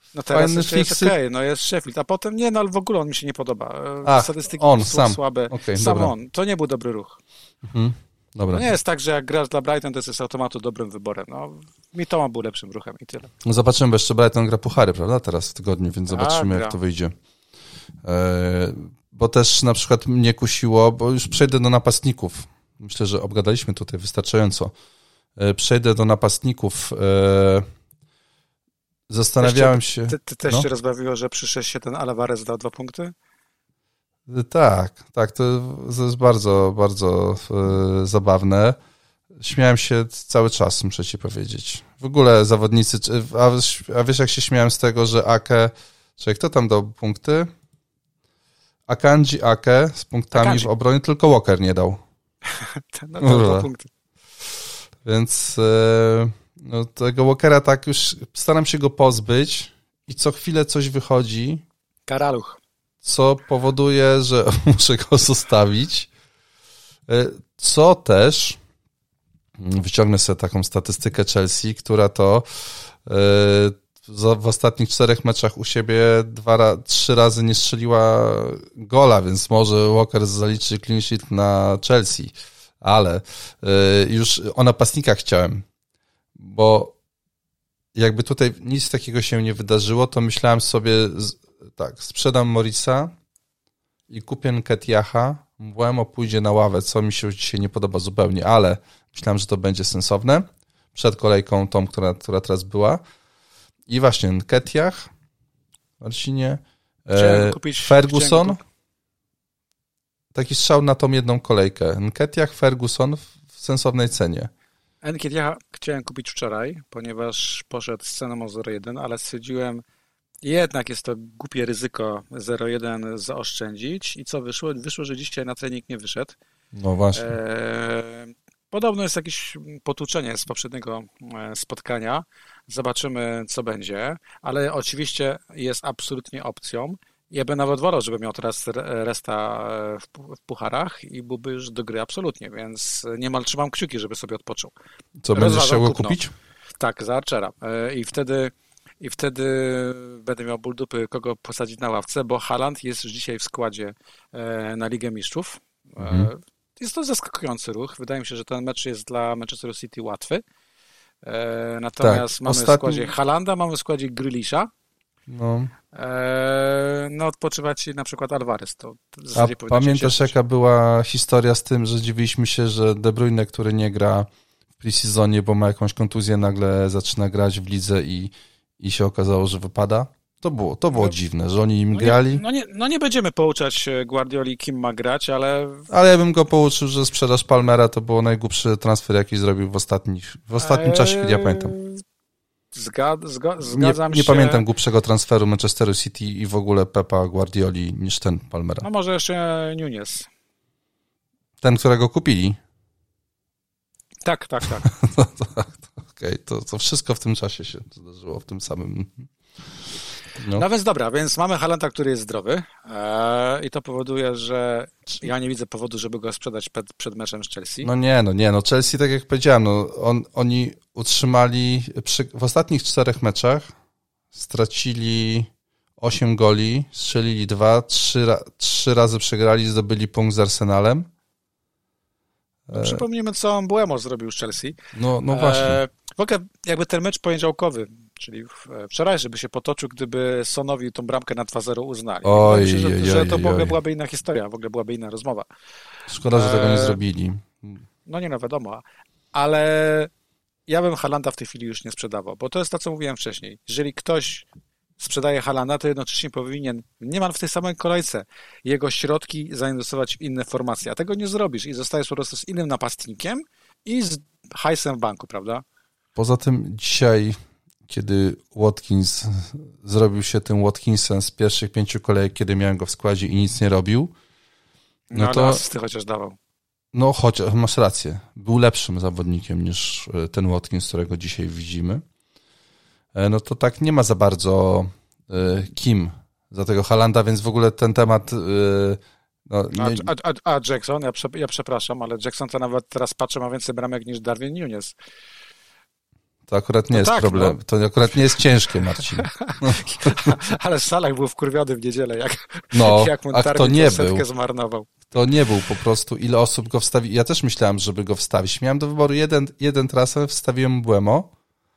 No teraz fajne jeszcze jest fiksy. okej, okay, no jest Sheffield, a potem nie, no ale w ogóle on mi się nie podoba. A, Statystyki on, są sam. słabe. Okay, sam dobra. on. To nie był dobry ruch. Mhm. Dobra. To nie jest tak, że jak grasz dla Brighton, to jest z automatu dobrym wyborem. No, Mitoma był lepszym ruchem i tyle. No zobaczymy, bo jeszcze Brighton gra puchary, prawda, teraz w tygodniu, więc zobaczymy, A, jak to wyjdzie. E, bo też na przykład mnie kusiło, bo już przejdę do napastników. Myślę, że obgadaliśmy tutaj wystarczająco. E, przejdę do napastników. E, zastanawiałem się... Ty, ty też no? się rozbawiło, że przyszedł się ten Alvarez, dał dwa punkty? Tak, tak, to, to jest bardzo, bardzo e, zabawne. Śmiałem się cały czas, muszę ci powiedzieć. W ogóle zawodnicy, a, a wiesz jak się śmiałem z tego, że Ake, czy kto tam dał punkty? Akanji Ake z punktami Akanji. w obronie, tylko Walker nie dał. No to dwa punkty. Więc e, no, tego Walkera tak już staram się go pozbyć i co chwilę coś wychodzi. Karaluch. Co powoduje, że muszę go zostawić. Co też, wyciągnę sobie taką statystykę Chelsea, która to w ostatnich czterech meczach u siebie dwa, trzy razy nie strzeliła gola, więc może Walker zaliczy clean sheet na Chelsea. Ale już o napastnikach chciałem, bo jakby tutaj nic takiego się nie wydarzyło, to myślałem sobie... Tak, sprzedam Morisa i kupię Nketiaha. Mbeumo pójdzie na ławę, co mi się dzisiaj nie podoba zupełnie, ale myślałem, że to będzie sensowne. Przed kolejką tą, która, która teraz była. I właśnie Nketiah, Marcinie, e, kupić, Ferguson. Taki strzał na tą jedną kolejkę. Nketiah, Ferguson w, w sensownej cenie. Nketiaha chciałem kupić wczoraj, ponieważ poszedł z ceną o zero jeden, ale stwierdziłem, jednak jest to głupie ryzyko zero jeden zaoszczędzić. I co wyszło? Wyszło, że dzisiaj na trening nie wyszedł. No właśnie. E, podobno jest jakieś potłuczenie z poprzedniego spotkania. Zobaczymy, co będzie. Ale oczywiście jest absolutnie opcją. Ja bym nawet wolał, żeby miał teraz resta w pucharach i byłby już do gry absolutnie, więc niemal trzymam kciuki, żeby sobie odpoczął. Co, będziesz chciał go kupić? Tak, za Archera. E, I wtedy... I wtedy będę miał ból dupy, kogo posadzić na ławce, bo Haaland jest już dzisiaj w składzie na Ligę Mistrzów. Mhm. Jest to zaskakujący ruch. Wydaje mi się, że ten mecz jest dla Manchester City łatwy. Natomiast tak, mamy ostatni... w składzie Haalanda, mamy w składzie Grealisha. No. No odpoczywać na przykład Alvarez. To w A pamiętasz jaka była historia z tym, że dziwiliśmy się, że De Bruyne, który nie gra w pre-seasonie, bo ma jakąś kontuzję, nagle zaczyna grać w lidze i i się okazało, że wypada. To było, to było no, dziwne, że oni im no grali. Nie, no, nie, no nie będziemy pouczać Guardioli, kim ma grać, ale... Ale ja bym go pouczył, że sprzedaż Palmera to był najgłupszy transfer, jaki zrobił w, ostatnich, w ostatnim eee... czasie, kiedy ja pamiętam. Zgad, zga, zgadzam nie, nie się. Nie pamiętam głupszego transferu Manchesteru City i w ogóle Pepa Guardioli niż ten Palmera. No może jeszcze Nunez. Ten, którego kupili? Tak, tak, tak. no, to, to, Okej, okay. to, to wszystko w tym czasie się zdarzyło, w tym samym... No, no więc dobra, więc mamy Haalanda, który jest zdrowy ee, i to powoduje, że ja nie widzę powodu, żeby go sprzedać przed, przed meczem z Chelsea. No nie, no nie, no Chelsea, tak jak powiedziałem, no on, oni utrzymali przy, w ostatnich czterech meczach stracili osiem goli, strzelili dwa, trzy, trzy razy przegrali, zdobyli punkt z Arsenalem. No, przypomnijmy, co Mbeumo zrobił z Chelsea. No, no właśnie. E, w ogóle jakby ten mecz poniedziałkowy, czyli wczorajszy by się potoczył, gdyby Sonowi tą bramkę na dwa zero uznali. Oj, myślę, że, oj, że to oj, w ogóle oj. byłaby inna historia, w ogóle byłaby inna rozmowa. Szkoda, że tego nie zrobili. No nie, no wiadomo. Ale ja bym Haalanda w tej chwili już nie sprzedawał, bo to jest to, co mówiłem wcześniej. Jeżeli ktoś sprzedaje Haalanda, to jednocześnie powinien niemal w tej samej kolejce jego środki zainwestować w inne formacje, a tego nie zrobisz i zostajesz po prostu z innym napastnikiem i z hajsem w banku, prawda? Poza tym dzisiaj, kiedy Watkins zrobił się tym Watkinsem z pierwszych pięciu kolejek, kiedy miałem go w składzie i nic nie robił, no, no to... asysty chociaż dawał. No chociaż, masz rację, był lepszym zawodnikiem niż ten Watkins, którego dzisiaj widzimy. No to tak nie ma za bardzo y, kim za tego Haalanda, więc w ogóle ten temat... Y, no, nie... a, a, a Jackson? Ja, prze, ja przepraszam, ale Jackson to nawet teraz patrzę, ma więcej bramek niż Darwin Nunez. To akurat nie no jest tak, problem. No. To akurat nie jest ciężkie, Marcin. No. Ale Salah był wkurwiony w niedzielę, jak, no, jak mu a kto nie był? zmarnował. To nie był po prostu, ile osób go wstawi. Ja też myślałem, żeby go wstawić. Miałem do wyboru jeden, jeden trasę, wstawiłem Błemo,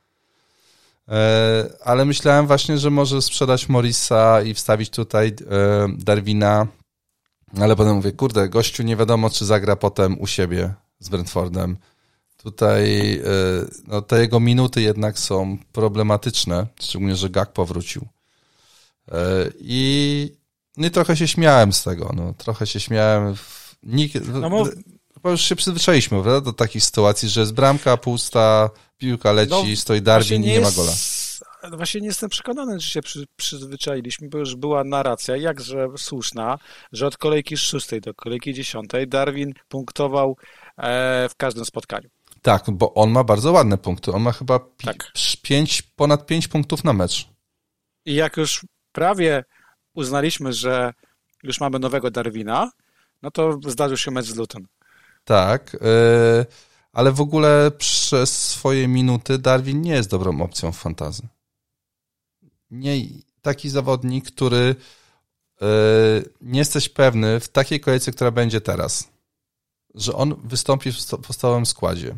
e, ale myślałem właśnie, że może sprzedać Morisa i wstawić tutaj e, Darwina, ale potem mówię, kurde, gościu nie wiadomo, czy zagra potem u siebie z Brentfordem. Tutaj e, no, te jego minuty jednak są problematyczne, szczególnie, że Gakpo powrócił. E, I No i trochę się śmiałem z tego, no. Trochę się śmiałem. W... Nikt... No mów... Bo już się przyzwyczailiśmy, prawda, do takich sytuacji, że jest bramka pusta, piłka leci, no, stoi Darwin i nie, nie ma gola. Jest... Właśnie nie jestem przekonany, że się przy, przyzwyczailiśmy, bo już była narracja, jakże słuszna, że od kolejki szóstej do kolejki dziesiątej Darwin punktował e, w każdym spotkaniu. Tak, bo on ma bardzo ładne punkty. On ma chyba pi- tak. pięć, ponad pięć punktów na mecz. I jak już prawie uznaliśmy, że już mamy nowego Darwina, no to zdarzył się mecz z Luton. Tak, yy, ale w ogóle przez swoje minuty Darwin nie jest dobrą opcją w fantasy. Nie taki zawodnik, który yy, nie jesteś pewny w takiej kolejce, która będzie teraz, że on wystąpi w podstawowym składzie,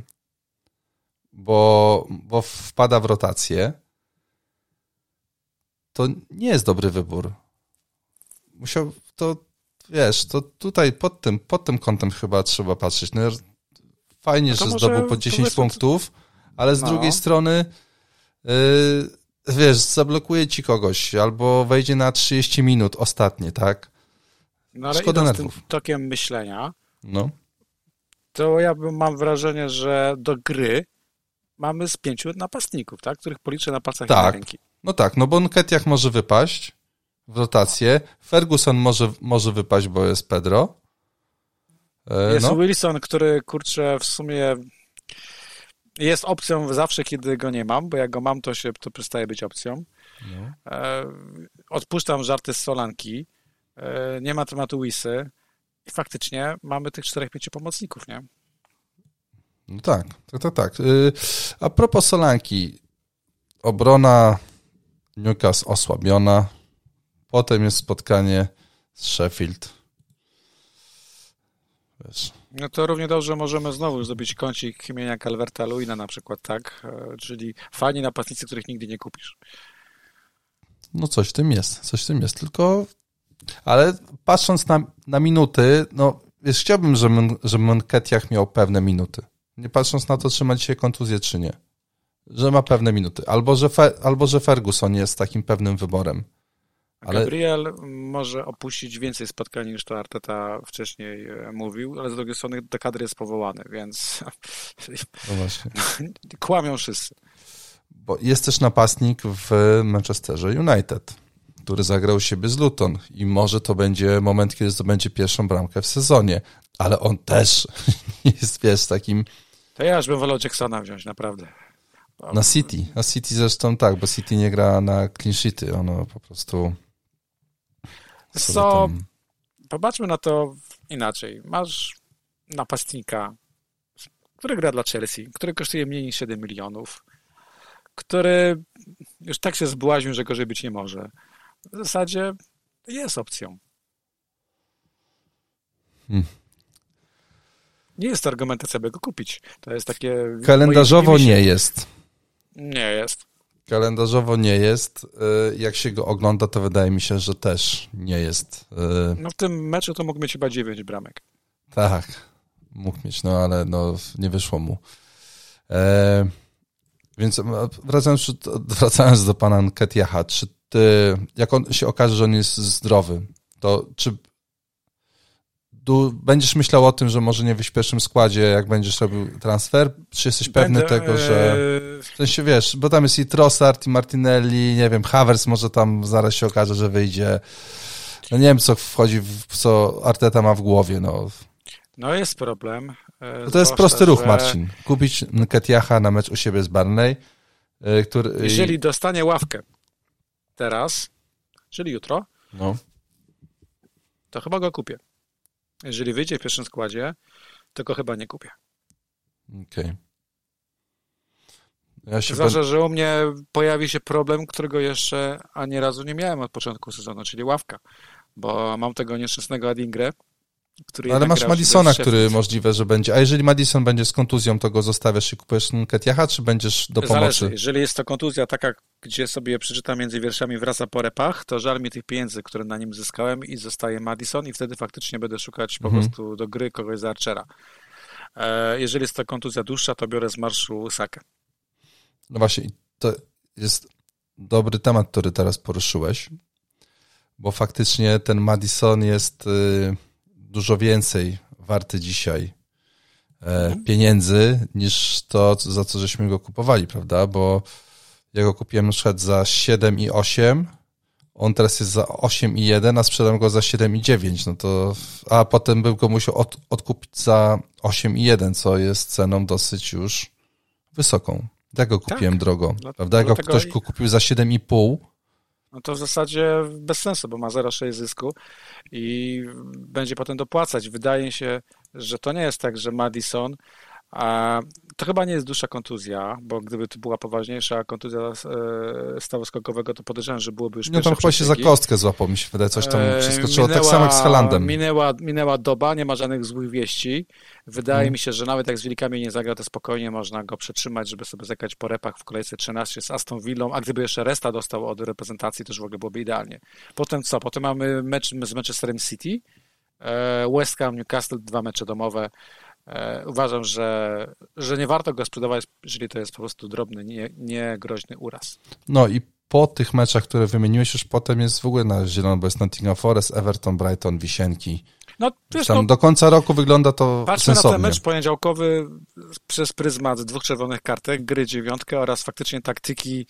bo, bo wpada w rotację. To nie jest dobry wybór. Musiał, to wiesz, to tutaj pod tym, pod tym kątem chyba trzeba patrzeć. No, fajnie, no że zdobył po dziesięć punktów, ale z no. drugiej strony yy, wiesz, zablokuje ci kogoś albo wejdzie na trzydzieści minut ostatnie, tak? No ale szkoda idąc nerwów. tym tokiem myślenia, no. to ja mam wrażenie, że do gry mamy z pięciu napastników, tak? Których policzę na palcach tak. jednej ręki. No tak, no bo Nketiah może wypaść w rotację. Ferguson może, może wypaść, bo jest Pedro. E, jest no. Wilson, który, kurczę, w sumie jest opcją zawsze, kiedy go nie mam, bo jak go mam, to się to przestaje być opcją. No. E, odpuszczam żarty z Solanki. E, nie ma tematu Wisy. I faktycznie mamy tych czterech, pięciu pomocników, nie? No tak, tak, tak, tak. Yy, a propos Solanki, obrona Newcastle osłabiona. Potem jest spotkanie z Sheffield. Wiesz. No to równie dobrze możemy znowu zrobić kącik imienia Calverta-Lewina na przykład, tak? Czyli fani napastnicy, których nigdy nie kupisz. No coś w tym jest, coś w tym jest, tylko ale patrząc na, na minuty, no wiesz, chciałbym, żeby, żeby Nketiah miał pewne minuty. Nie patrząc na to, czy ma dzisiaj kontuzję, czy nie. Że ma pewne minuty. Albo że, Fe, albo, że Ferguson jest takim pewnym wyborem. Ale... Gabriel może opuścić więcej spotkań niż to Arteta wcześniej mówił, ale z drugiej strony do kadry jest powołany, więc no właśnie. Kłamią wszyscy. Bo jest też napastnik w Manchesterze United, który zagrał siebie z Luton i może to będzie moment, kiedy zdobędzie pierwszą bramkę w sezonie, ale on też jest, wiesz, takim... To ja już bym wolał Jacksona wziąć, naprawdę. Na City, na City zresztą tak, bo City nie gra na clean sheety, ono po prostu... Co, tam... popatrzmy na to inaczej. Masz napastnika, który gra dla Chelsea, który kosztuje mniej niż siedem milionów, który już tak się zbłaźnił, że gorzej być nie może. W zasadzie jest opcją. Hmm. Nie jest to argumentacja, by go kupić. To jest takie... Kalendarzowo nie jest. Nie jest. Kalendarzowo nie jest. Jak się go ogląda, to wydaje mi się, że też nie jest. No w tym meczu to mógł mieć chyba dziewięć bramek. Tak, mógł mieć, no ale no, nie wyszło mu. E, więc wracając, wracając do pana Nketiaha, czy ty, jak on się okaże, że on jest zdrowy, to czy du, będziesz myślał o tym, że może nie wyjść w pierwszym składzie, jak będziesz robił transfer? Czy jesteś pewny Będę, tego, że... W sensie, wiesz, bo tam jest i Trossard, i Martinelli, nie wiem, Havertz może tam zaraz się okaże, że wyjdzie. No nie wiem, co wchodzi, w, co Arteta ma w głowie, no. No jest problem. No to jest prosty ruch, że... Marcin. Kupić Nketiaha na mecz u siebie z Barney, który... Jeżeli dostanie ławkę teraz, czyli jutro, no. to chyba go kupię. Jeżeli wyjdzie w pierwszym składzie, to go chyba nie kupię. Okej. Ja się Zwłaszcza, ben... że u mnie pojawi się problem, którego jeszcze ani razu nie miałem od początku sezonu, czyli ławka, bo mam tego nieszczęsnego Adingrę, który no, ale masz grał Madisona, się który możliwe, że będzie. A jeżeli Madison będzie z kontuzją, to go zostawiasz i kupujesz Nketiaha, czy będziesz do pomocy? Zależy. Jeżeli jest to kontuzja taka, gdzie sobie przeczytam między wierszami wraca po repach, to żal mi tych pieniędzy, które na nim zyskałem i zostaje Madison i wtedy faktycznie będę szukać po Mhm. prostu do gry kogoś za Archera. E, jeżeli jest to kontuzja dłuższa, to biorę z marszu Sakę. No właśnie, to jest dobry temat, który teraz poruszyłeś, bo faktycznie ten Madison jest y, dużo więcej warty dzisiaj e, pieniędzy niż to, za co żeśmy go kupowali, prawda? Bo ja go kupiłem na przykład za siedem i osiem, on teraz jest za osiem i jeden, a sprzedam go za siedem i dziewięć, no to, a potem bym go musiał od, odkupić za osiem i jeden, co jest ceną dosyć już wysoką. Ja go kupiłem Tak. drogo, Dla- prawda? Jak go dlatego ktoś i- go kupił za siedem i pół, No to w zasadzie bez sensu, bo ma zero przecinek sześć zysku i będzie potem dopłacać. Wydaje się, że to nie jest tak, że Madison, a to chyba nie jest dłuższa kontuzja, bo gdyby to była poważniejsza kontuzja e, stawu skokowego, to podejrzewam, że byłoby już no pierwsze tam chyba się za przebiegi. kostkę złapał, mi się wydaje, coś tam E, przeskoczyło, tak minęła- samo jak z Haalandem. Minęła, minęła doba, nie ma żadnych złych wieści. Wydaje Mhm. mi się, że nawet jak z Wilkami nie zagra, to spokojnie można go przetrzymać, żeby sobie zagrać po repach w kolejce trzynaście z Aston Villą, a gdyby jeszcze Resta dostał od reprezentacji, to już w ogóle byłoby idealnie. Potem co? Potem mamy mecz z Manchesterem City, e, West Ham, Newcastle, dwa mecze domowe. E, Uważam, że, że nie warto go sprzedawać, jeżeli to jest po prostu drobny, nie, nie groźny uraz. No i po tych meczach, które wymieniłeś, już potem jest w ogóle na zielono, bo jest Nottingham Forest, Everton, Brighton, Wisienki. No, wiesz, Tam no, do końca roku wygląda to patrzmy na ten sensownie. mecz poniedziałkowy przez pryzmat dwóch czerwonych kartek, gry dziewiątkę oraz faktycznie taktyki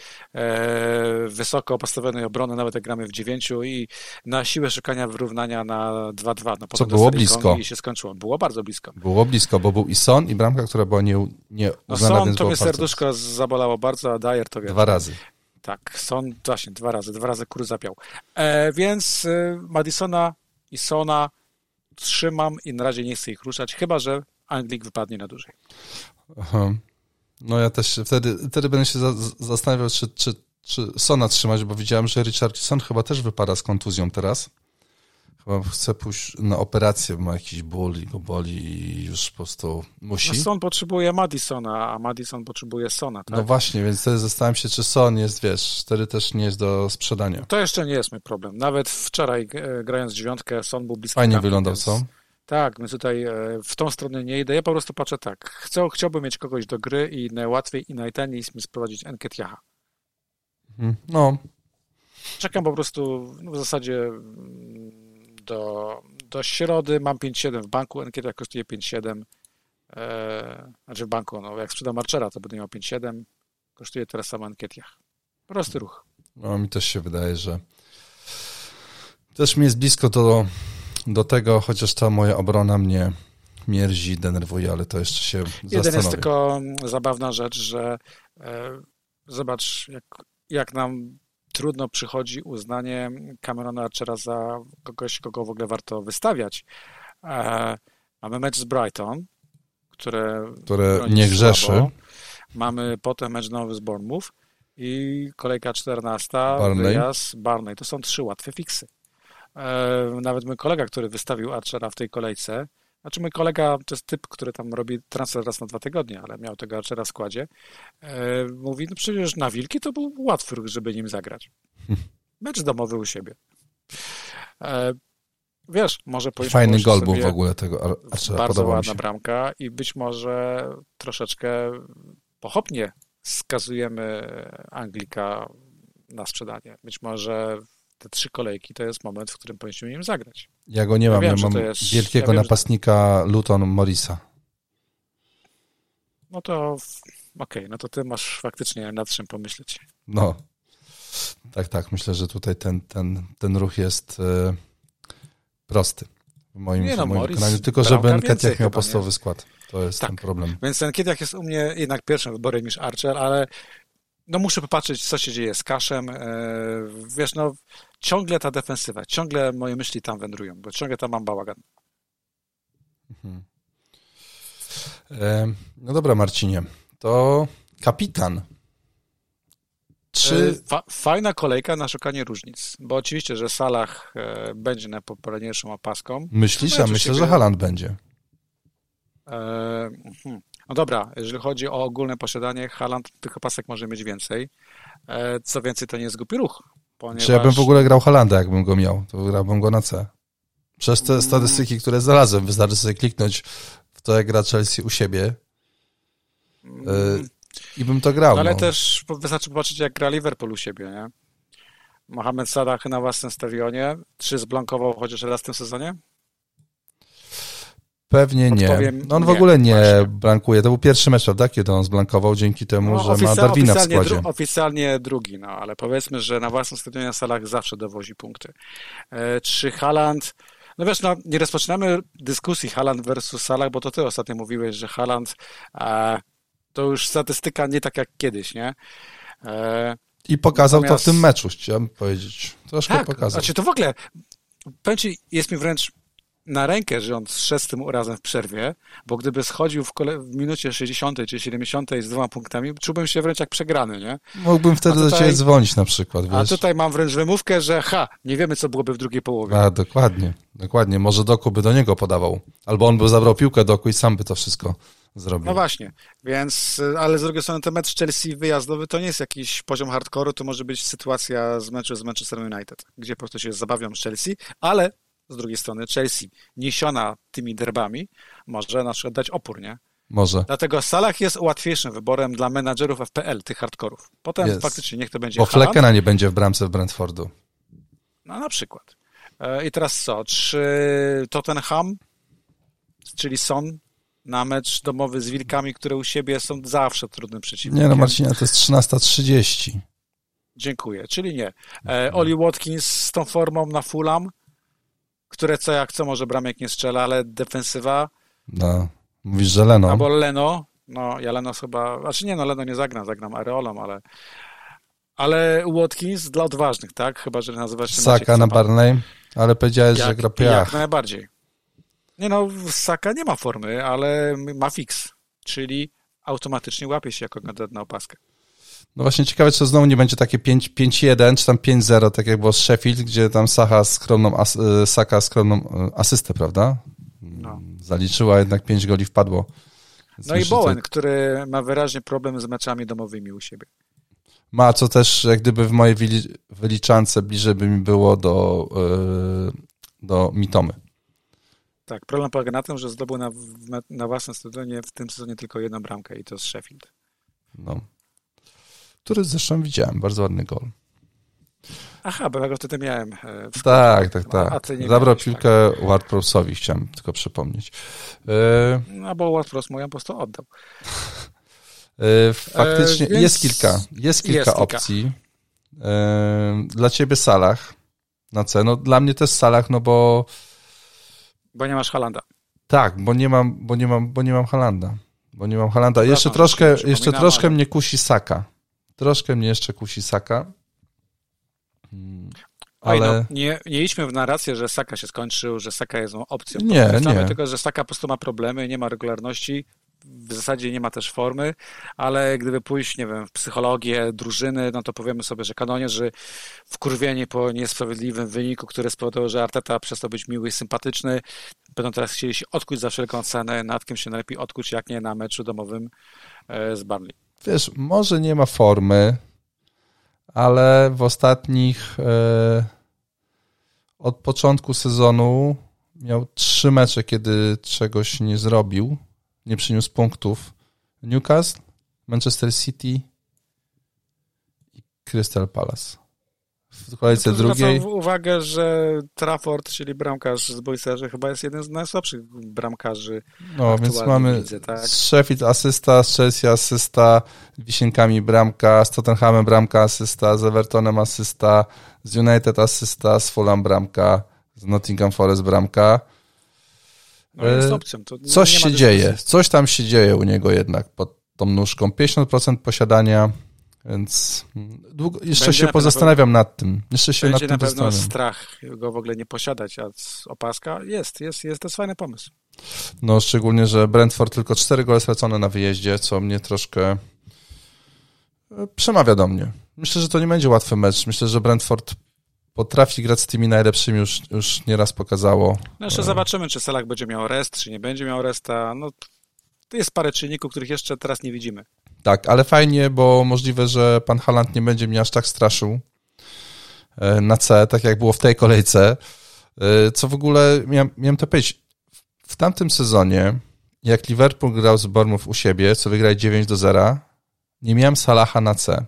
e, wysoko postawionej obrony, nawet jak gramy w dziewięciu i na siłę szukania wyrównania na dwa dwa. No, potem było dostali blisko. gong I się skończyło. Było bardzo blisko. Było blisko, bo był i Son, i bramka, która była nie, nie No uznana, Son, więc to było mnie bardzo serduszko zabolało bardzo, a Dyer to wie. Dwa razy. Tak, Son właśnie dwa razy, dwa razy kur zapiał. E, więc e, Madisona i Sona trzymam i na razie nie chcę ich ruszać, chyba że Anglik wypadnie na dłużej. Aha. No ja też wtedy, wtedy będę się za, zastanawiał, czy, czy, czy Sona trzymać, bo widziałem, że Richarlison chyba też wypada z kontuzją teraz. Chyba chce pójść na operację, ma jakiś ból i go boli i już po prostu musi. No Son potrzebuje Madisona, a Madison potrzebuje Sona, tak? No właśnie, więc wtedy zastanawiam się, czy Son jest, wiesz, wtedy też nie jest do sprzedania. To jeszcze nie jest mój problem. Nawet wczoraj e, grając dziewiątkę, Son był blisko. Fajnie bramki, wyglądał, więc- co? Tak, my tutaj e, w tą stronę nie idę. Ja po prostu patrzę tak. Chcę, chciałbym mieć kogoś do gry i najłatwiej i najtaniej jest mi sprowadzić Nketiaha. Mhm. No, Czekam po prostu no, w zasadzie mm, do, do środy. Mam pięć siedem w banku. Nketiah kosztuje pięć siedem. E, znaczy w banku, no jak sprzedam Archera, to będę miał pięć siedem. Kosztuje teraz sam Nketiah. Prosty ruch. no mi też się wydaje, że też mi jest blisko do, do tego, chociaż ta moja obrona mnie mierzi, denerwuje, ale to jeszcze się Jeden jest zastanowię. tylko zabawna rzecz, że e, zobacz, jak, jak nam trudno przychodzi uznanie Camerona Archera za kogoś, kogo w ogóle warto wystawiać. E, mamy mecz z Brighton, które, Które broni nie grzeszy. słabo. Mamy potem mecz nowy z Bournemouth i kolejka czternasta, Barney. wyjazd Barney. To są trzy łatwe fiksy. E, nawet mój kolega, który wystawił Archera w tej kolejce, znaczy mój kolega to jest typ, który tam robi transfer raz na dwa tygodnie, ale miał tego Archera w składzie, e, mówi, no przecież na Wilki to był łatwy ruch, żeby nim zagrać. Mecz domowy u siebie. E, wiesz, może powinien Fajny położyć gol był sobie w ogóle tego Ar- Archera, bardzo podobał mi ładna się. bramka i być może troszeczkę pochopnie skazujemy Anglika na sprzedanie. Być może te trzy kolejki to jest moment, w którym powinniśmy nim zagrać. Ja go nie Ja mam, wiem, ja że mam to jest- wielkiego ja wiem, że- napastnika Luton Morrisa. No to w- okej, no to ty masz faktycznie nad czym pomyśleć. No, tak, tak. Myślę, że tutaj ten, ten, ten ruch jest e, prosty w moim, Nie no, w moim Morris, wykonaniu. Tylko żeby bramka więcej Nketiah miał chyba, podstawowy nie? skład. To jest Tak. ten problem. Więc ten Nketiah jest u mnie jednak pierwszym wyborem niż Archer, ale no muszę popatrzeć, co się dzieje z Kaszem. E, wiesz, no ciągle ta defensywa, ciągle moje myśli tam wędrują, bo ciągle tam mam bałagan. E, no dobra, Marcinie. To kapitan Czy... Fa- fajna kolejka na szukanie różnic, bo oczywiście, że Salah e, będzie najpopularniejszą opaską. Myślisz? Ja myślę, że Haaland będzie. E, hmm. No dobra, jeżeli chodzi o ogólne posiadanie, Haaland tych opasek może mieć więcej. E, co więcej, to nie jest głupi ruch. Ponieważ... Czy ja bym w ogóle grał Haalanda, jakbym go miał, to grałbym go na C. Przez te statystyki, które znalazłem, wystarczy sobie kliknąć w to, jak gra Chelsea u siebie yy, i bym to grał. No, ale no. też wystarczy popatrzeć, jak gra Liverpool u siebie, nie? Mohamed Salah na własnym stadionie. Czy zblankował chociaż raz w tym sezonie? Pewnie nie. Odpowiem, No on w nie, ogóle nie właśnie. blankuje. To był pierwszy mecz, prawda, kiedy on zblankował dzięki temu, No, że oficja- ma Darwina w oficjalnie składzie. dru- oficjalnie drugi, no ale powiedzmy, że na własnym stadionie Salah zawsze dowozi punkty. E, czy Haaland... No wiesz, no nie rozpoczynamy dyskusji Haaland versus Salah, bo to ty ostatnio mówiłeś, że Haaland e, to już statystyka nie tak jak kiedyś, nie? E, I pokazał natomiast... to w tym meczu, chciałem powiedzieć. Troszkę tak, pokazał. znaczy to w ogóle, powiem ci, jest mi wręcz na rękę, że on zszedł z tym urazem w przerwie, bo gdyby schodził w, kole- w minucie sześćdziesiątej czy siedemdziesiątej z dwoma punktami, czułbym się wręcz jak przegrany, nie? Mógłbym wtedy tutaj- do ciebie dzwonić na przykład, A wiesz. tutaj mam wręcz wymówkę, że ha, nie wiemy, co byłoby w drugiej połowie. A, dokładnie, dokładnie. Może Doku by do niego podawał. Albo on by zabrał piłkę Doku i sam by to wszystko zrobił. No właśnie, więc, ale z drugiej strony ten mecz Chelsea wyjazdowy to nie jest jakiś poziom hardcore'u, to może być sytuacja z meczu z Manchester United, gdzie po prostu się zabawią z Chelsea, ale z drugiej strony Chelsea niesiona tymi derbami może na przykład dać opór, nie? Może. Dlatego Salah jest łatwiejszym wyborem dla menadżerów F P L, tych hardkorów. Potem Jest. faktycznie niech to będzie Bo Haaland. Fleckena nie będzie w bramce w Brentfordu. No na przykład. E, I teraz co? Czy Tottenham, czyli Son, na mecz domowy z Wilkami, które u siebie są zawsze trudnym przeciwnikiem? Nie no, Marcina, to jest trzynasta trzydzieści. Dziękuję, czyli nie. E, Oli Watkins z tą formą na Fulham, które co jak co może bramek nie strzela, ale defensywa. No, mówisz, że Leno. Albo Leno. No, ja Leno chyba... Znaczy nie, no Leno nie zagram, zagram Areolą, ale... Ale Watkins dla odważnych, tak? Chyba, że nazywa się Saka na Barnley, ale powiedziałeś, jak, że gra Jak piach. najbardziej. Nie no, Saka nie ma formy, ale ma fix, czyli automatycznie łapie się jako kandydat na opaskę. No właśnie ciekawe, czy to znowu nie będzie takie pięć jeden, czy tam pięć zero, tak jak było z Sheffield, gdzie tam Sacha skromną as, Saka skromną asystę, prawda? No. Zaliczyła, jednak pięć goli wpadło. Więc No i myślę, Bowen, że który ma wyraźnie problem z meczami domowymi u siebie. ma, co też jak gdyby w mojej wili- wyliczance bliżej by mi było do, yy, do Mitomy. Tak, problem polega na tym, że zdobył na, na własnym stadionie w tym sezonie tylko jedną bramkę i to z Sheffield. No. Który zresztą widziałem, bardzo ładny gol. Aha, bo ja go wtedy miałem. W Tak, tak, a, tak. a ty nie Zabrał miałeś, piłkę tak. Ward-Prowse'owi, chciałem tylko przypomnieć. Yy, No bo Ward-Prowse mu ją po prostu oddał. yy, faktycznie E, więc jest kilka, jest kilka jest kilka. opcji. Yy, dla ciebie Salah na C. No dla mnie też Salah, no bo Bo nie masz Haalanda. tak, bo nie mam, bo nie mam, bo nie mam Haalanda. Bo nie mam Haalanda. Przepraszam, Jeszcze że troszkę, się jeszcze przypominam, troszkę ale- mnie kusi Saka. Troszkę mnie jeszcze kusi Saka. Oj, Ale no, nie, nie idźmy w narrację, że Saka się skończył, że Saka jest opcją. Nie, Podkreślamy nie. tylko, że Saka po prostu ma problemy, nie ma regularności, w zasadzie nie ma też formy, ale gdyby pójść, nie wiem, w psychologię drużyny, no to powiemy sobie, że kanonierzy wkurwieni po niesprawiedliwym wyniku, który spowodował, że Arteta przestał być miły i sympatyczny, będą teraz chcieli się odkuć za wszelką cenę, nad kim się najlepiej odkuć, jak nie na meczu domowym e, z Burnley. wiesz, może nie ma formy, ale w ostatnich e, od początku sezonu miał trzy mecze, kiedy czegoś nie zrobił, nie przyniósł punktów. Newcastle, Manchester City i Crystal Palace. W kolejce No to drugiej. zwracam uwagę, że Trafford, czyli bramkarz z Boiserze, chyba jest jeden z najsłabszych bramkarzy. No, więc aktualnie mamy w lidze, tak? z Sheffield asysta, z Chelsea asysta, Wisienkami bramka, z Tottenhamem bramka asysta, z Evertonem asysta, z United asysta, z Fulham bramka, z Nottingham Forest bramka. No jest opcją. To nie- Coś nie ma się dyskusji. dzieje, coś tam się dzieje u niego jednak pod tą nóżką. pięćdziesiąt procent posiadania, więc długo, jeszcze Będzie się na pozastanawiam nad tym. Jeszcze się Będzie nad na tym pewno zastanawiam. strach go w ogóle nie posiadać, a z opaska jest, jest, jest to jest fajny pomysł. No szczególnie, że Brentford tylko cztery gole stracone na wyjeździe, co mnie troszkę e, przemawia do mnie. Myślę, że to nie będzie łatwy mecz. Myślę, że Brentford potrafi grać z tymi najlepszymi, już, już nieraz pokazało. No jeszcze zobaczymy, czy Salah będzie miał rest, czy nie będzie miał resta. No, to jest parę czynników, których jeszcze teraz nie widzimy. Tak, ale fajnie, bo możliwe, że pan Haaland nie będzie mnie aż tak straszył na C, tak jak było w tej kolejce. Co w ogóle, miałem, miałem to powiedzieć, w tamtym sezonie, jak Liverpool grał z Bournemouth u siebie, co wygrali dziewięć do zera, nie miałem Salaha na C.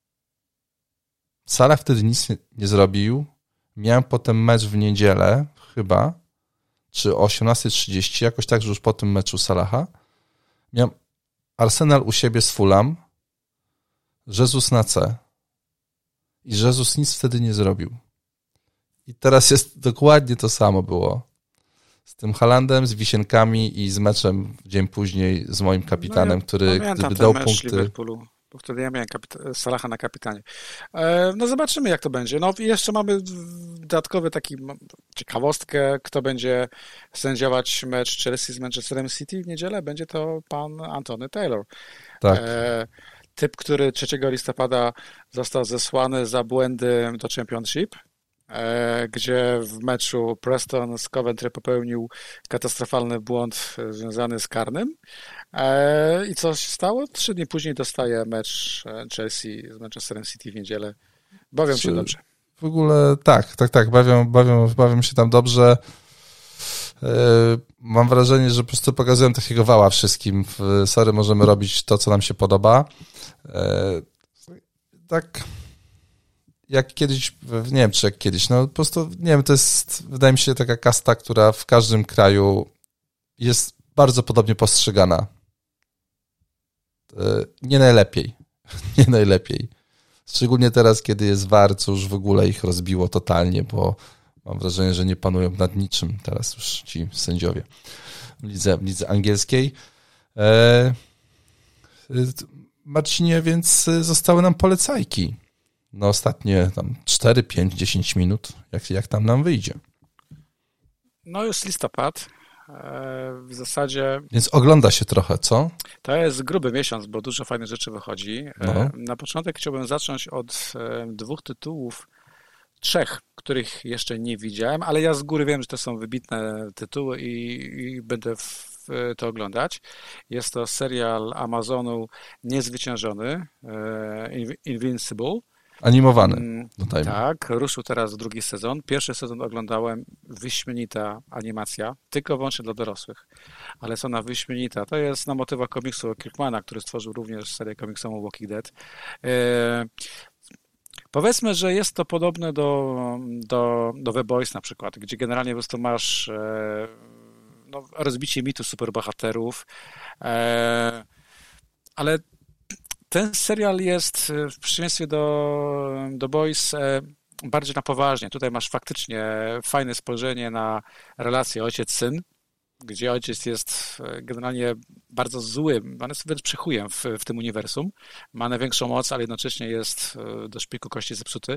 Salah wtedy nic nie, nie zrobił. Miałem potem mecz w niedzielę, chyba, czy o osiemnasta trzydzieści, jakoś tak, że już po tym meczu Salaha. Miałem Arsenal u siebie z Fulham, Jesus na C. I Jesus nic wtedy nie zrobił. I teraz jest dokładnie to samo było. Z tym Haalandem, z Wisienkami i z meczem dzień później z moim kapitanem, no ja który gdyby dał punkty... Liverpoolu, bo wtedy ja miałem kapita- Salaha na kapitanie. E, no zobaczymy, jak to będzie. No i jeszcze mamy dodatkowy taki ciekawostkę, kto będzie sędziować mecz Chelsea z Manchesterem City w niedzielę. Będzie to pan Antony Taylor. Tak. E, typ, który trzeciego listopada został zesłany za błędy do Championship, gdzie w meczu Preston z Coventry popełnił katastrofalny błąd związany z karnym. I co się stało? Trzy dni później dostaje mecz Chelsea z Manchesterem City w niedzielę. Bawią się dobrze. W ogóle tak, tak, tak. Bawią, bawią, bawią się tam dobrze. Mam wrażenie, że po prostu pokazują takiego wała wszystkim. Sorry, możemy robić to, co nam się podoba. Tak... jak kiedyś, nie wiem czy jak kiedyś, no po prostu, nie wiem, to jest, wydaje mi się, taka kasta, która w każdym kraju jest bardzo podobnie postrzegana. Nie najlepiej. Nie najlepiej. Szczególnie teraz, kiedy jest V A R, co już w ogóle ich rozbiło totalnie, bo mam wrażenie, że nie panują nad niczym teraz już ci sędziowie w lidze, w lidze angielskiej. E, Marcinie, więc zostały nam polecajki. No ostatnie tam cztery, pięć, dziesięć minut, jak, jak tam nam wyjdzie. No już listopad. W zasadzie... Więc ogląda się trochę, co? To jest gruby miesiąc, bo dużo fajnych rzeczy wychodzi. No. Na początek chciałbym zacząć od dwóch tytułów, trzech, których jeszcze nie widziałem, ale ja z góry wiem, że to są wybitne tytuły i, i będę w to oglądać. Jest to serial Amazonu Niezwyciężony, Invincible. Animowany. Dodajmy. Tak, ruszył teraz drugi sezon. Pierwszy sezon oglądałem, wyśmienita animacja, tylko wyłącznie dla dorosłych, ale jest ona wyśmienita. To jest na motywach komiksu Kirkmana, który stworzył również serię komiksową Walking Dead. E, powiedzmy, że jest to podobne do, do, do The Boys na przykład, gdzie generalnie po prostu masz e, no, rozbicie mitu superbohaterów, e, ale ten serial jest w przeciwieństwie do, do Boys bardziej na poważnie. Tutaj masz faktycznie fajne spojrzenie na relację ojciec-syn, gdzie ojciec jest generalnie bardzo zły, on jest wręcz przechujem w, w tym uniwersum. Ma największą moc, ale jednocześnie jest do szpiku kości zepsuty.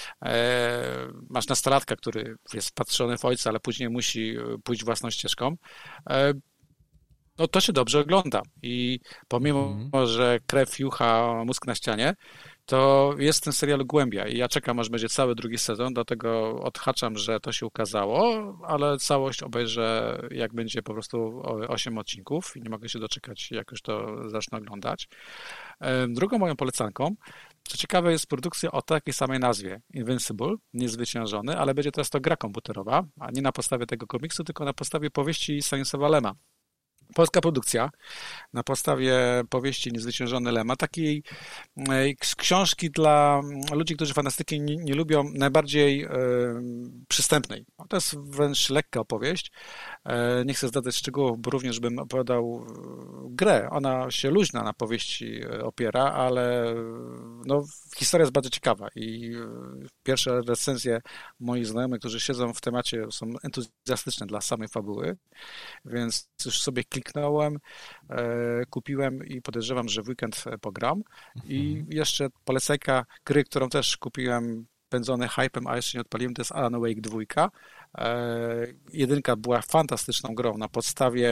E, masz nastolatka, który jest wpatrzony w ojca, ale później musi pójść własną ścieżką. E, No to się dobrze ogląda i pomimo, mm. że krew jucha, mózg na ścianie, to jest w tym serialu głębia i ja czekam, aż będzie cały drugi sezon, dlatego odhaczam, że to się ukazało, ale całość obejrzę, jak będzie po prostu osiem odcinków i nie mogę się doczekać, jak już to zacznę oglądać. Drugą moją polecanką, co ciekawe, jest produkcja o takiej samej nazwie, Invincible, Niezwyciężony, ale będzie teraz to gra komputerowa, a nie na podstawie tego komiksu, tylko na podstawie powieści Stanisława Lema. Polska produkcja na podstawie powieści Niezwyciężony Lema, takiej książki dla ludzi, którzy fantastyki nie, nie lubią, najbardziej e, przystępnej. To jest wręcz lekka opowieść. E, nie chcę zdradzać szczegółów, bo również bym opowiadał grę. Ona się luźna na powieści opiera, ale no, historia jest bardzo ciekawa i pierwsze recenzje moich znajomych, którzy siedzą w temacie, są entuzjastyczne dla samej fabuły, więc już sobie kliknąłem, e, kupiłem i podejrzewam, że w weekend pogram. I jeszcze polecajka gry, którą też kupiłem pędzony hypem, a jeszcze nie odpaliłem, to jest Alan Wake dwa. E, jedynka była fantastyczną grą na podstawie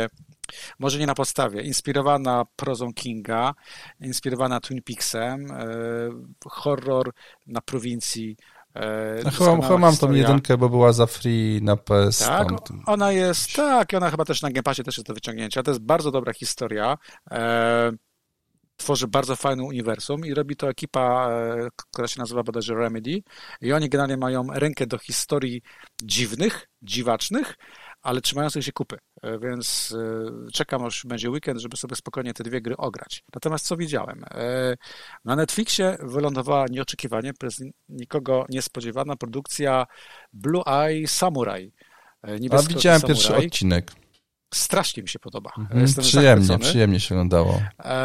może nie na podstawie, inspirowana prozą Kinga, inspirowana Twin Peaksem, e, horror na prowincji. E, no, chyba, chyba mam tą jedynkę, bo była za free na P S. Tak, tam, ona jest, tak, i ona chyba też na Game Passie też jest do wyciągnięcia. To jest bardzo dobra historia. E, tworzy bardzo fajne uniwersum i robi to ekipa, e, która się nazywa bodajże Remedy. I oni generalnie mają rękę do historii dziwnych, dziwacznych, ale trzymających się kupy. Więc czekam, aż będzie weekend, żeby sobie spokojnie te dwie gry ograć. Natomiast co widziałem? Na Netflixie wylądowała nieoczekiwanie, przez nikogo niespodziewana produkcja Blue Eye Samurai. A widziałem samurai. Pierwszy odcinek. Strasznie mi się podoba. Mhm, Jestem przyjemnie, zachwycony. Przyjemnie się oglądało.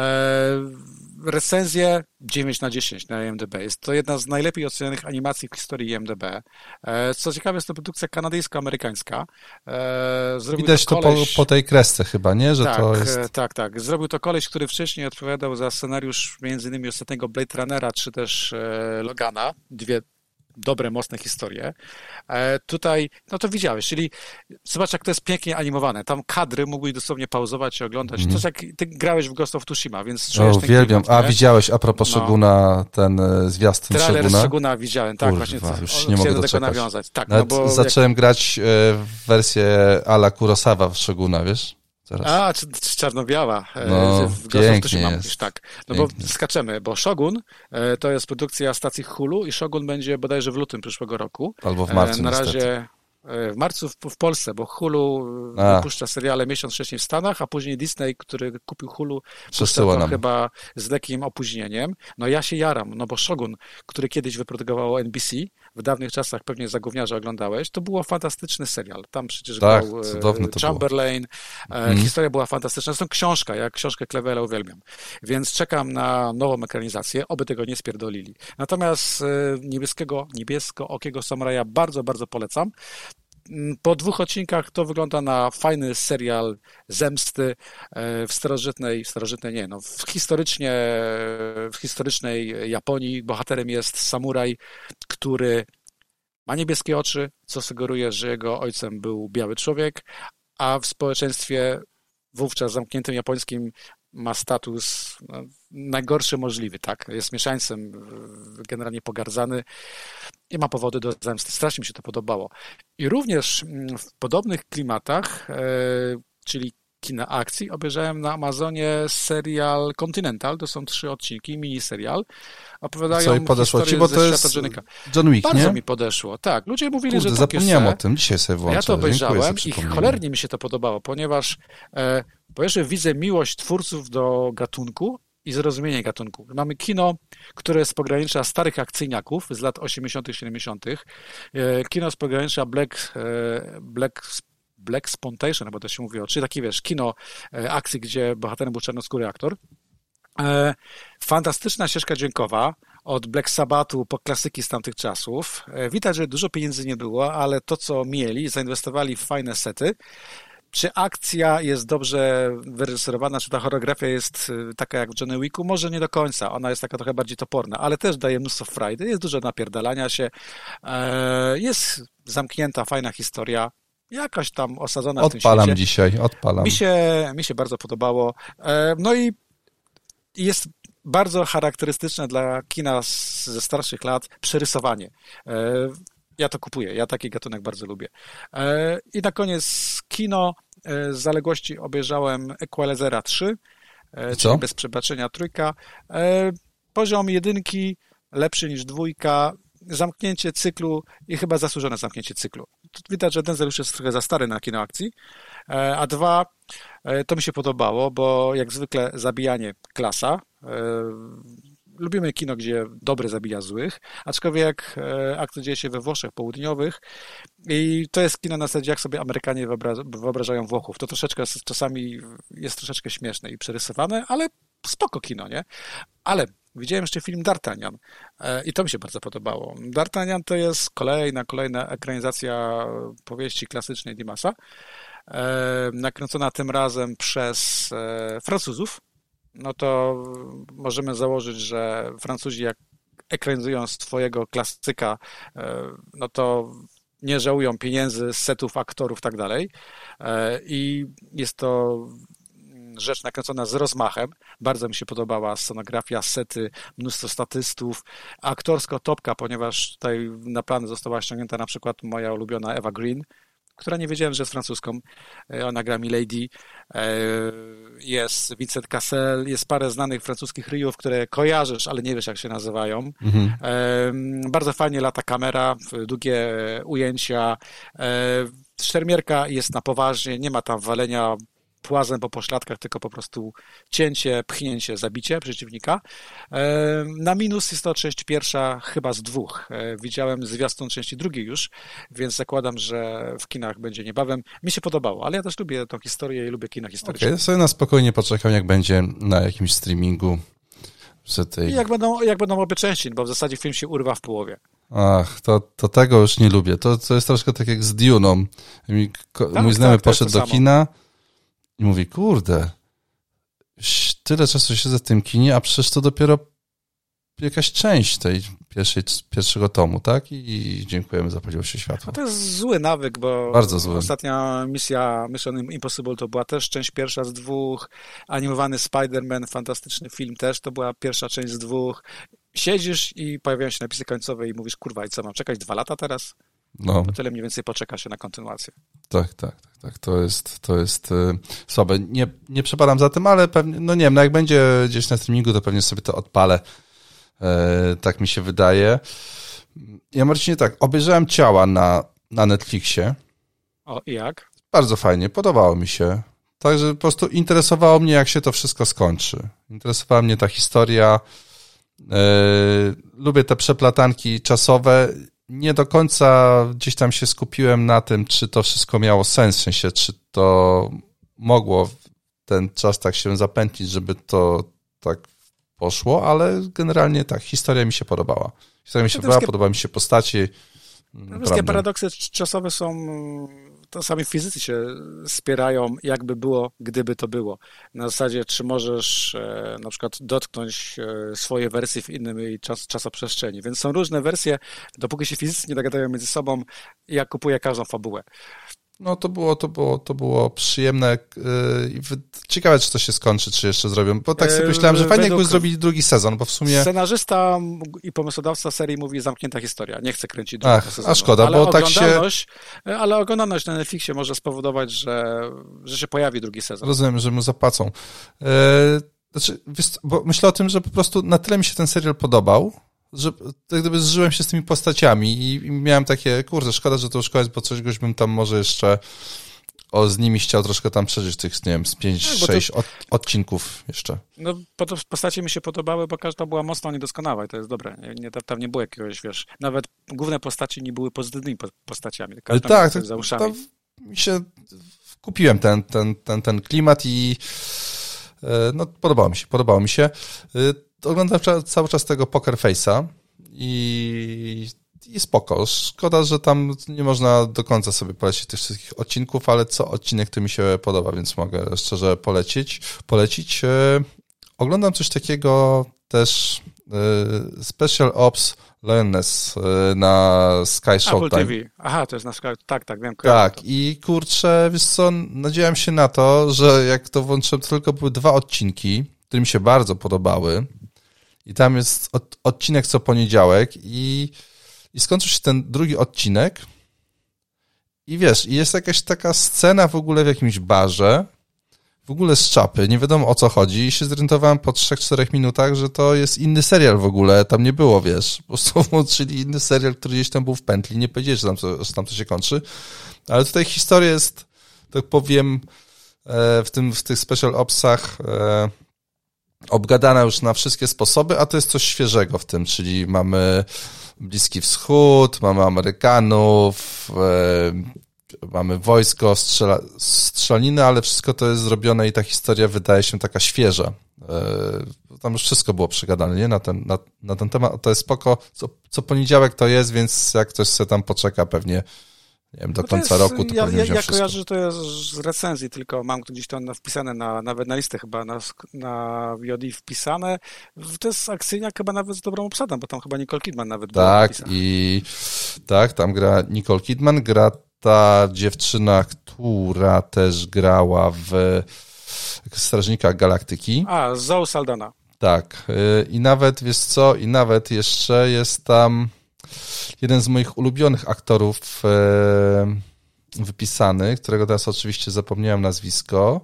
Recenzje dziewięć na dziesięć na I M D B. Jest to jedna z najlepiej ocenionych animacji w historii I M D B. Co ciekawe, jest to produkcja kanadyjsko-amerykańska. Zrobił Widać to, koleś... to po, po tej kresce chyba, nie? Że tak, to jest... tak, tak. Zrobił to koleś, który wcześniej odpowiadał za scenariusz między innymi ostatniego Blade Runnera, czy też Logana. Dwie dobre, mocne historie. E, tutaj, no to widziałeś, czyli zobacz, jak to jest pięknie animowane. Tam kadry mógłbyś dosłownie pauzować i oglądać. Mm. To jest jak ty grałeś w Ghost of Tsushima, więc czujesz o, ten uwielbiam. Klimat, a, widziałeś a propos no. Shoguna, ten zwiastun Trailer Shoguna? Shoguna widziałem, tak, Kurwa, właśnie. Już nie mogę do tego doczekać. nawiązać. Tak, no bo zacząłem jak... grać w wersję a la Kurosawa w Shoguna, wiesz? Zaraz. A, czy, czy czarno-biała. No, w pięknie jest. Mówisz, tak. No pięknie. bo skaczemy, bo Shogun to jest produkcja stacji Hulu i Shogun będzie bodajże w lutym przyszłego roku. Albo w marcu Na niestety. razie w marcu w, w Polsce, bo Hulu a. wypuszcza seriale miesiąc wcześniej w Stanach, a później Disney, który kupił Hulu, puszcza to nam. chyba z lekkim opóźnieniem. No ja się jaram, no bo Shogun, który kiedyś wyprodukowało N B C, w dawnych czasach pewnie za gówniarza oglądałeś, to było fantastyczny serial. Tam przecież tak, był było. Chamberlain. Mm. Historia była fantastyczna. Zresztą książka, ja książkę Klewela uwielbiam. Więc czekam na nową ekranizację, oby tego nie spierdolili. Natomiast niebieskiego, niebiesko-okiego samuraja bardzo, bardzo polecam. Po dwóch odcinkach to wygląda na fajny serial zemsty w starożytnej, starożytnej nie, no, w historycznie, w historycznej Japonii. Bohaterem jest samuraj, który ma niebieskie oczy, co sugeruje, że jego ojcem był biały człowiek, a w społeczeństwie wówczas zamkniętym japońskim ma status no, najgorszy możliwy, tak? Jest mieszańcem, generalnie pogardzany i ma powody do zemsty. Strasznie mi się to podobało. I również w podobnych klimatach, e, czyli kina akcji, obejrzałem na Amazonie serial Continental, to są trzy odcinki, miniserial. Opowiadają co i podeszło ci, bo to jest John, John Wick, Bardzo nie? mi podeszło, tak. Ludzie mówili, Kurde, że zapomniałem o tym, dzisiaj sobie włączę. Ja to obejrzałem i cholernie mi się to podobało, ponieważ e, po pierwsze widzę miłość twórców do gatunku i zrozumienie gatunku. Mamy kino, które z pogranicza starych akcyjniaków z lat osiemdziesiątych, siedemdziesiątych. E, kino z pogranicza Black, e, Black Black Spontation, bo to się mówi, czyli taki, wiesz, kino e, akcji, gdzie bohaterem był czarnoskóry aktor. E, fantastyczna ścieżka dźwiękowa, od Black Sabbathu po klasyki z tamtych czasów. E, widać, że dużo pieniędzy nie było, ale to, co mieli, zainwestowali w fajne sety. Czy akcja jest dobrze wyreżyserowana, czy ta choreografia jest taka jak w Johnny Wicku? Może nie do końca, ona jest taka trochę bardziej toporna, ale też daje mnóstwo frajdy, jest dużo napierdalania się, e, jest zamknięta, fajna historia, jakaś tam osadzona w tym świecie. Odpalam dzisiaj, odpalam. Mi się, mi się bardzo podobało. No i jest bardzo charakterystyczne dla kina ze starszych lat przerysowanie. Ja to kupuję, ja taki gatunek bardzo lubię. I na koniec kino z zaległości obejrzałem Equalizera trzy, Co? czyli bez przebaczenia trójka. Poziom jedynki lepszy niż dwójka. Zamknięcie cyklu i chyba zasłużone zamknięcie cyklu. Widać, że Denzel już jest trochę za stary na kino akcji, a dwa, to mi się podobało, bo jak zwykle zabijanie klasa. Lubimy kino, gdzie dobry zabija złych, aczkolwiek akcja dzieje się we Włoszech południowych i to jest kino na zasadzie, jak sobie Amerykanie wyobrażają Włochów. To troszeczkę czasami jest troszeczkę śmieszne i przerysowane, ale spoko kino, nie? Ale widziałem jeszcze film D'Artagnan i to mi się bardzo podobało. D'Artagnan to jest kolejna, kolejna ekranizacja powieści klasycznej Dimasa, nakręcona tym razem przez Francuzów. No to możemy założyć, że Francuzi jak ekranizują swojego klasyka, no to nie żałują pieniędzy, setów, aktorów i tak dalej. I jest to rzecz nakręcona z rozmachem. Bardzo mi się podobała scenografia, sety, mnóstwo statystów, aktorsko topka, ponieważ tutaj na plany została ściągnięta na przykład moja ulubiona Eva Green, która nie wiedziałem, że jest francuską. Ona gra Milady. Jest Vincent Cassel, jest parę znanych francuskich ryjów, które kojarzysz, ale nie wiesz, jak się nazywają. Mhm. Bardzo fajnie lata kamera, długie ujęcia. Szermierka jest na poważnie, nie ma tam walenia płazem po pośladkach, tylko po prostu cięcie, pchnięcie, zabicie przeciwnika. Na minus jest to część pierwsza chyba z dwóch. Widziałem zwiastun części drugiej już, więc zakładam, że w kinach będzie niebawem. Mi się podobało, ale ja też lubię tą historię i lubię kina historyczne. Okej, okay, sobie na spokojnie poczekam, jak będzie na jakimś streamingu. Tej... I jak będą, jak będą obie części, bo w zasadzie film się urwa w połowie. Ach, to, to tego już nie lubię. To, to jest troszkę tak jak z Dune'ą. Mój, tak, mój znajomy tak, poszedł do samo. kina i mówi, kurde, tyle czasu siedzę w tym kinie, a przecież to dopiero jakaś część tej pierwszej, pierwszego tomu, tak? I dziękujemy za podział się światła. No to jest zły nawyk, bo bardzo zły. Ostatnia misja Mission Impossible to była też część pierwsza z dwóch, animowany Spider-Man, fantastyczny film też, to była pierwsza część z dwóch. Siedzisz i pojawiają się napisy końcowe i mówisz, kurwa, i co, mam czekać dwa lata teraz? No. Bo tyle mniej więcej poczeka się na kontynuację. Tak, tak, tak, tak. To jest, to jest yy, słabe. Nie, nie przepadam za tym, ale pewnie, no nie wiem, no jak będzie gdzieś na streamingu, to pewnie sobie to odpalę. Yy, tak mi się wydaje. Ja, Marcinie, tak, obejrzałem Ciała na, na Netflixie. O, i jak? Bardzo fajnie, podobało mi się. Także po prostu interesowało mnie, jak się to wszystko skończy. Interesowała mnie ta historia. Yy, lubię te przeplatanki czasowe. Nie do końca gdzieś tam się skupiłem na tym, czy to wszystko miało sens, w sensie, czy to mogło ten czas tak się zapętlić, żeby to tak poszło, ale generalnie tak, historia mi się podobała. Historia mi się podobała, podobały mi się postaci. Wszystkie paradoksy czasowe są, to sami fizycy się spierają, jakby było, gdyby to było. Na zasadzie, czy możesz e, na przykład dotknąć e, swoje wersje w innej czas, czasoprzestrzeni. Więc są różne wersje, dopóki się fizycy nie dogadają między sobą, ja kupuję każdą fabułę. No to było, to było, to było przyjemne i yy, ciekawe, czy to się skończy, czy jeszcze zrobią, bo tak sobie myślałem, że fajnie jakby zrobili drugi sezon, bo w sumie... Scenarzysta i pomysłodawca serii mówi zamknięta historia, nie chce kręcić drugiego Ach, sezonu. A szkoda, ale bo tak się... Ale oglądalność na Netflixie może spowodować, że, że się pojawi drugi sezon. Rozumiem, że mu zapłacą. Yy, znaczy, wiesz, bo myślę o tym, że po prostu na tyle mi się ten serial podobał, że tak gdyby zżyłem się z tymi postaciami i, i miałem takie, kurde, szkoda, że to już koniec, bo coś bym tam może jeszcze o, z nimi chciał troszkę tam przeżyć tych, nie wiem, z pięć, no, sześć to... od, odcinków jeszcze. No, po to postacie mi się podobały, bo każda była mocno niedoskonała i to jest dobre. Nie, nie, tam nie było jakiegoś, wiesz, nawet główne postaci nie były pozytywnymi postaciami. Każda tak, tak za uszami. To mi się, kupiłem ten, ten, ten, ten klimat i no, podobało mi się, podobało mi się. Oglądam cały czas tego Poker Face'a i, i spoko. Szkoda, że tam nie można do końca sobie polecić tych wszystkich odcinków, ale co odcinek to mi się podoba, więc mogę szczerze polecić. polecić. Oglądam coś takiego też Special Ops Lioness na Sky Showtime. Apple T V. Aha, to jest na Sky. Tak, tak, wiem. Tak, to. I kurczę, wiesz co, nadziałem się na to, że jak to włączyłem, to tylko były dwa odcinki, które mi się bardzo podobały. I tam jest od, odcinek co poniedziałek i, i skończył się ten drugi odcinek i wiesz, i jest jakaś taka scena w ogóle w jakimś barze, w ogóle z czapy, nie wiadomo o co chodzi i się zorientowałem po trzech czterech minutach, że to jest inny serial w ogóle, tam nie było, wiesz, po prostu włączyli inny serial, który gdzieś tam był w pętli, nie powiedzieli, że tam to, że tam to się kończy, ale tutaj historia jest, tak powiem, w tym, w tych special opsach obgadana już na wszystkie sposoby, a to jest coś świeżego w tym, czyli mamy Bliski Wschód, mamy Amerykanów, e, mamy wojsko, strzela, strzelaniny, ale wszystko to jest zrobione i ta historia wydaje się taka świeża. E, tam już wszystko było przegadane, nie? Na ten, na, na ten temat. To jest spoko. Co, co poniedziałek to jest, więc jak ktoś sobie tam poczeka pewnie nie wiem, do no końca jest, roku, to ja, pewnie ja, wziął ja wszystko. kojarzę, że to jest z recenzji, tylko mam gdzieś to wpisane, na, nawet na listę chyba, na, na V O D wpisane. To jest akcyjnia chyba nawet z dobrą obsadą, bo tam chyba Nicole Kidman nawet była Tak, wpisana. i tak, tam gra Nicole Kidman, gra ta dziewczyna, która też grała w Strażnika Galaktyki. A, Zoe Saldana. Tak. I nawet, wiesz co, i nawet jeszcze jest tam jeden z moich ulubionych aktorów wypisany, którego teraz oczywiście zapomniałem nazwisko,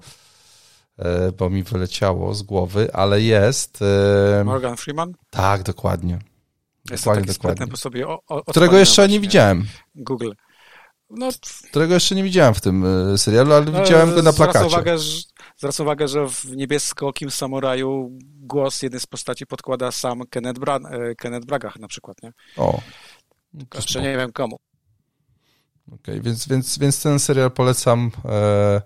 bo mi wyleciało z głowy, ale jest... Morgan Freeman? Tak, dokładnie. Jest dokładnie, taki dokładnie. po sobie o, o, którego jeszcze nie widziałem. Google. No, którego jeszcze nie widziałem w tym serialu, ale no, widziałem go na plakacie. Zwraca uwagę, że, zwraca uwagę, że w Niebiesko-Kim Samuraju głos jednej z postaci podkłada sam Kenneth, Bra- Kenneth Branagh na przykład, nie? O. Jeszcze nie wiem komu. Okej, okay, więc, więc, więc ten serial polecam. E...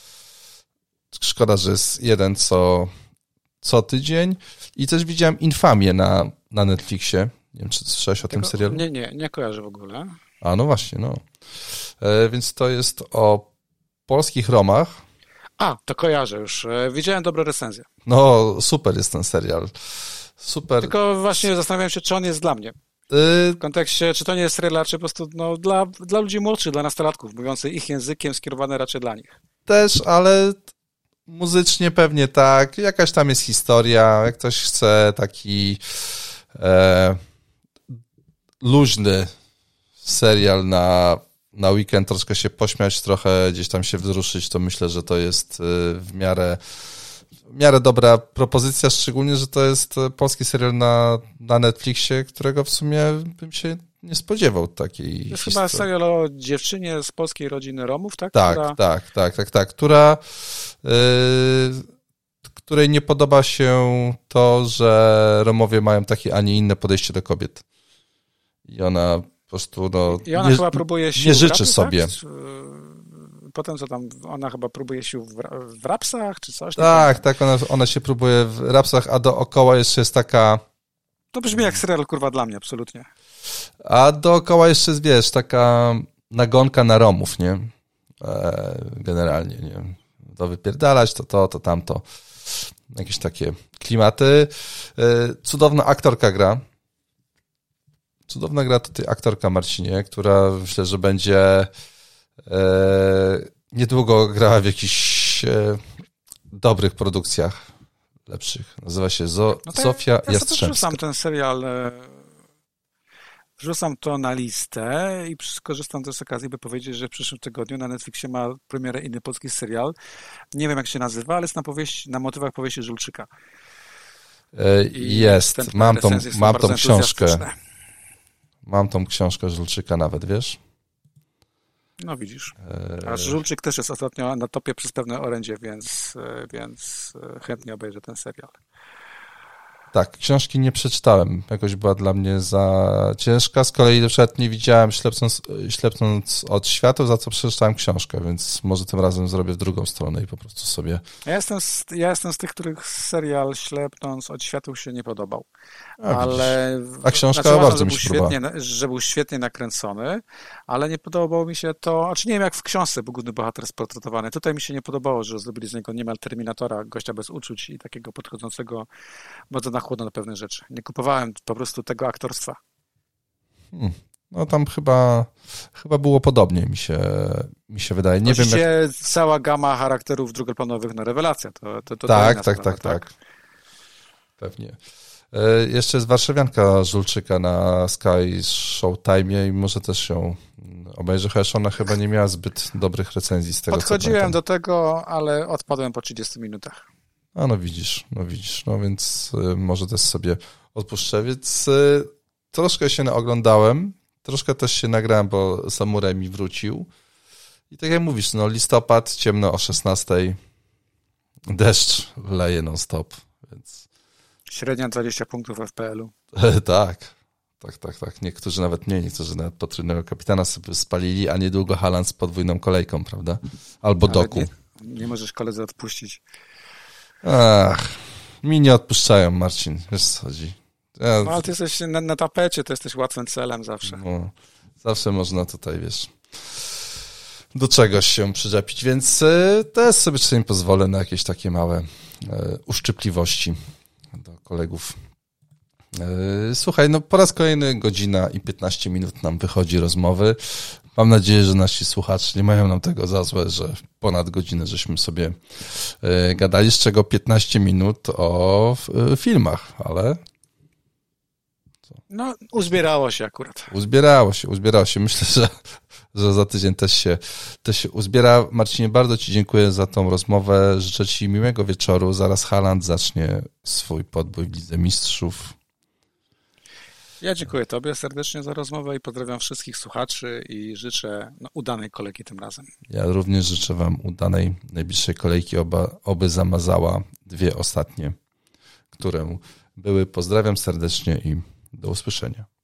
Szkoda, że jest jeden co, co tydzień. I też widziałem Infamię na, na Netflixie. Nie wiem, czy słyszałeś o Tego, tym serialu? Nie, nie, nie kojarzę w ogóle. A, no właśnie, no. E, więc to jest o polskich Romach. A, to kojarzę już. E, widziałem dobre recenzje. No, super jest ten serial. Super. Tylko właśnie zastanawiam się, czy on jest dla mnie. W kontekście, czy to nie jest serial, czy po prostu no, dla, dla ludzi młodszych, dla nastolatków, mówiących ich językiem, skierowane raczej dla nich. Też, ale muzycznie pewnie tak. Jakaś tam jest historia. Jak ktoś chce taki e, luźny serial na, na weekend, troszkę się pośmiać, trochę gdzieś tam się wzruszyć, to myślę, że to jest w miarę w miarę dobra propozycja, szczególnie, że to jest polski serial na, na Netflixie, którego w sumie bym się nie spodziewał takiej To jest historii. chyba serial o dziewczynie z polskiej rodziny Romów, tak? Tak, która... tak, tak, tak, tak, która yy, której nie podoba się to, że Romowie mają takie, a nie inne podejście do kobiet. I ona po prostu, no... I ona nie, chyba próbuje się nie życzy sobie. Tak? Potem co tam, ona chyba próbuje się w, w rapsach, czy coś? Tak, tak, ona, ona się próbuje w rapsach, a dookoła jeszcze jest taka... To brzmi jak serial, kurwa, dla mnie, absolutnie. A dookoła jeszcze jest, wiesz, taka nagonka na Romów, nie? E, generalnie, nie? To wypierdalać, to to, to tamto. Jakieś takie klimaty. E, cudowna aktorka gra. Cudowna gra to ty aktorka Marcinie, która myślę, że będzie e, niedługo grała w jakichś e, dobrych produkcjach lepszych. Nazywa się Zo- no to Zofia ja, ja Jastrzębska. Wrzucam ten serial, e, wrzucam to na listę i skorzystam też z okazji, by powiedzieć, że w przyszłym tygodniu na Netflixie ma premierę inny polski serial. Nie wiem, jak się nazywa, ale jest na, powieści, na motywach powieści Żulczyka. E, jest. Mam tą, mam tą książkę. Mam tą książkę Żulczyka nawet, wiesz? No widzisz. A Żulczyk też jest ostatnio na topie przez pewne orędzie, więc, więc chętnie obejrzę ten serial. Tak, książki nie przeczytałem. Jakoś była dla mnie za ciężka. Z kolei na przykład nie widziałem Ślepnąc, ślepnąc od światła, za co przeczytałem książkę, więc może tym razem zrobię w drugą stronę i po prostu sobie... Ja jestem z, ja jestem z tych, których serial Ślepnąc od światła się nie podobał. A, ale A książka znaczy, bardzo uważam, mi się świetnie, podoba. że był świetnie nakręcony, ale nie podobało mi się to, znaczy nie wiem jak w książce był główny bohater sportretowany. Tutaj mi się nie podobało, że zrobili z niego niemal Terminatora, gościa bez uczuć i takiego podchodzącego bardzo na chłodno na pewne rzeczy. Nie kupowałem po prostu tego aktorstwa. Hmm. No tam chyba chyba było podobnie, mi się, mi się wydaje. Nie Oczywiście wiem, jak... cała gama charakterów drugoplanowych, no rewelacja. To, to, to tak, to tak, sprawa, tak, tak, tak. Pewnie. E, jeszcze jest warszawianka Żulczyka na Sky Showtime i może też ją obejrzę, chociaż ona chyba nie miała zbyt dobrych recenzji z tego, Podchodziłem do tego, ale odpadłem po trzydziestu minutach. A no widzisz, no widzisz, no więc y, może też sobie odpuszczę, więc y, troszkę się naoglądałem, troszkę też się nagrałem, bo Samuraj mi wrócił i tak jak mówisz, no listopad, ciemno o szesnastej, deszcz leje non stop, więc... Średnia dwadzieścia punktów w F P L-u. tak, tak, tak, tak, niektórzy nawet nie, niektórzy nawet potrójnego kapitana sobie spalili, a niedługo Haaland z podwójną kolejką, prawda? Albo Ale Doku. Nie, nie możesz koledze odpuścić. Ach, mi nie odpuszczają, Marcin, wiesz co chodzi. Ja, no ale ty jesteś na, na tapecie, to jesteś łatwym celem zawsze. No, zawsze można tutaj, wiesz, do czegoś się przyczepić, więc y, też sobie czasem pozwolę na jakieś takie małe y, uszczypliwości do kolegów. Y, słuchaj, no po raz kolejny godzina i piętnaście minut nam wychodzi rozmowy. Mam nadzieję, że nasi słuchacze nie mają nam tego za złe, że ponad godzinę żeśmy sobie gadali, z czego piętnaście minut o filmach, ale... No, uzbierało się akurat. Uzbierało się, uzbierało się. Myślę, że, że za tydzień też się, też się uzbiera. Marcinie, bardzo Ci dziękuję za tą rozmowę. Życzę Ci miłego wieczoru. Zaraz Haaland zacznie swój podbój w Lidze Mistrzów. Ja dziękuję Tobie serdecznie za rozmowę i pozdrawiam wszystkich słuchaczy i życzę no, udanej kolejki tym razem. Ja również życzę Wam udanej najbliższej kolejki, oba, oby zamazała dwie ostatnie, które były. Pozdrawiam serdecznie i do usłyszenia.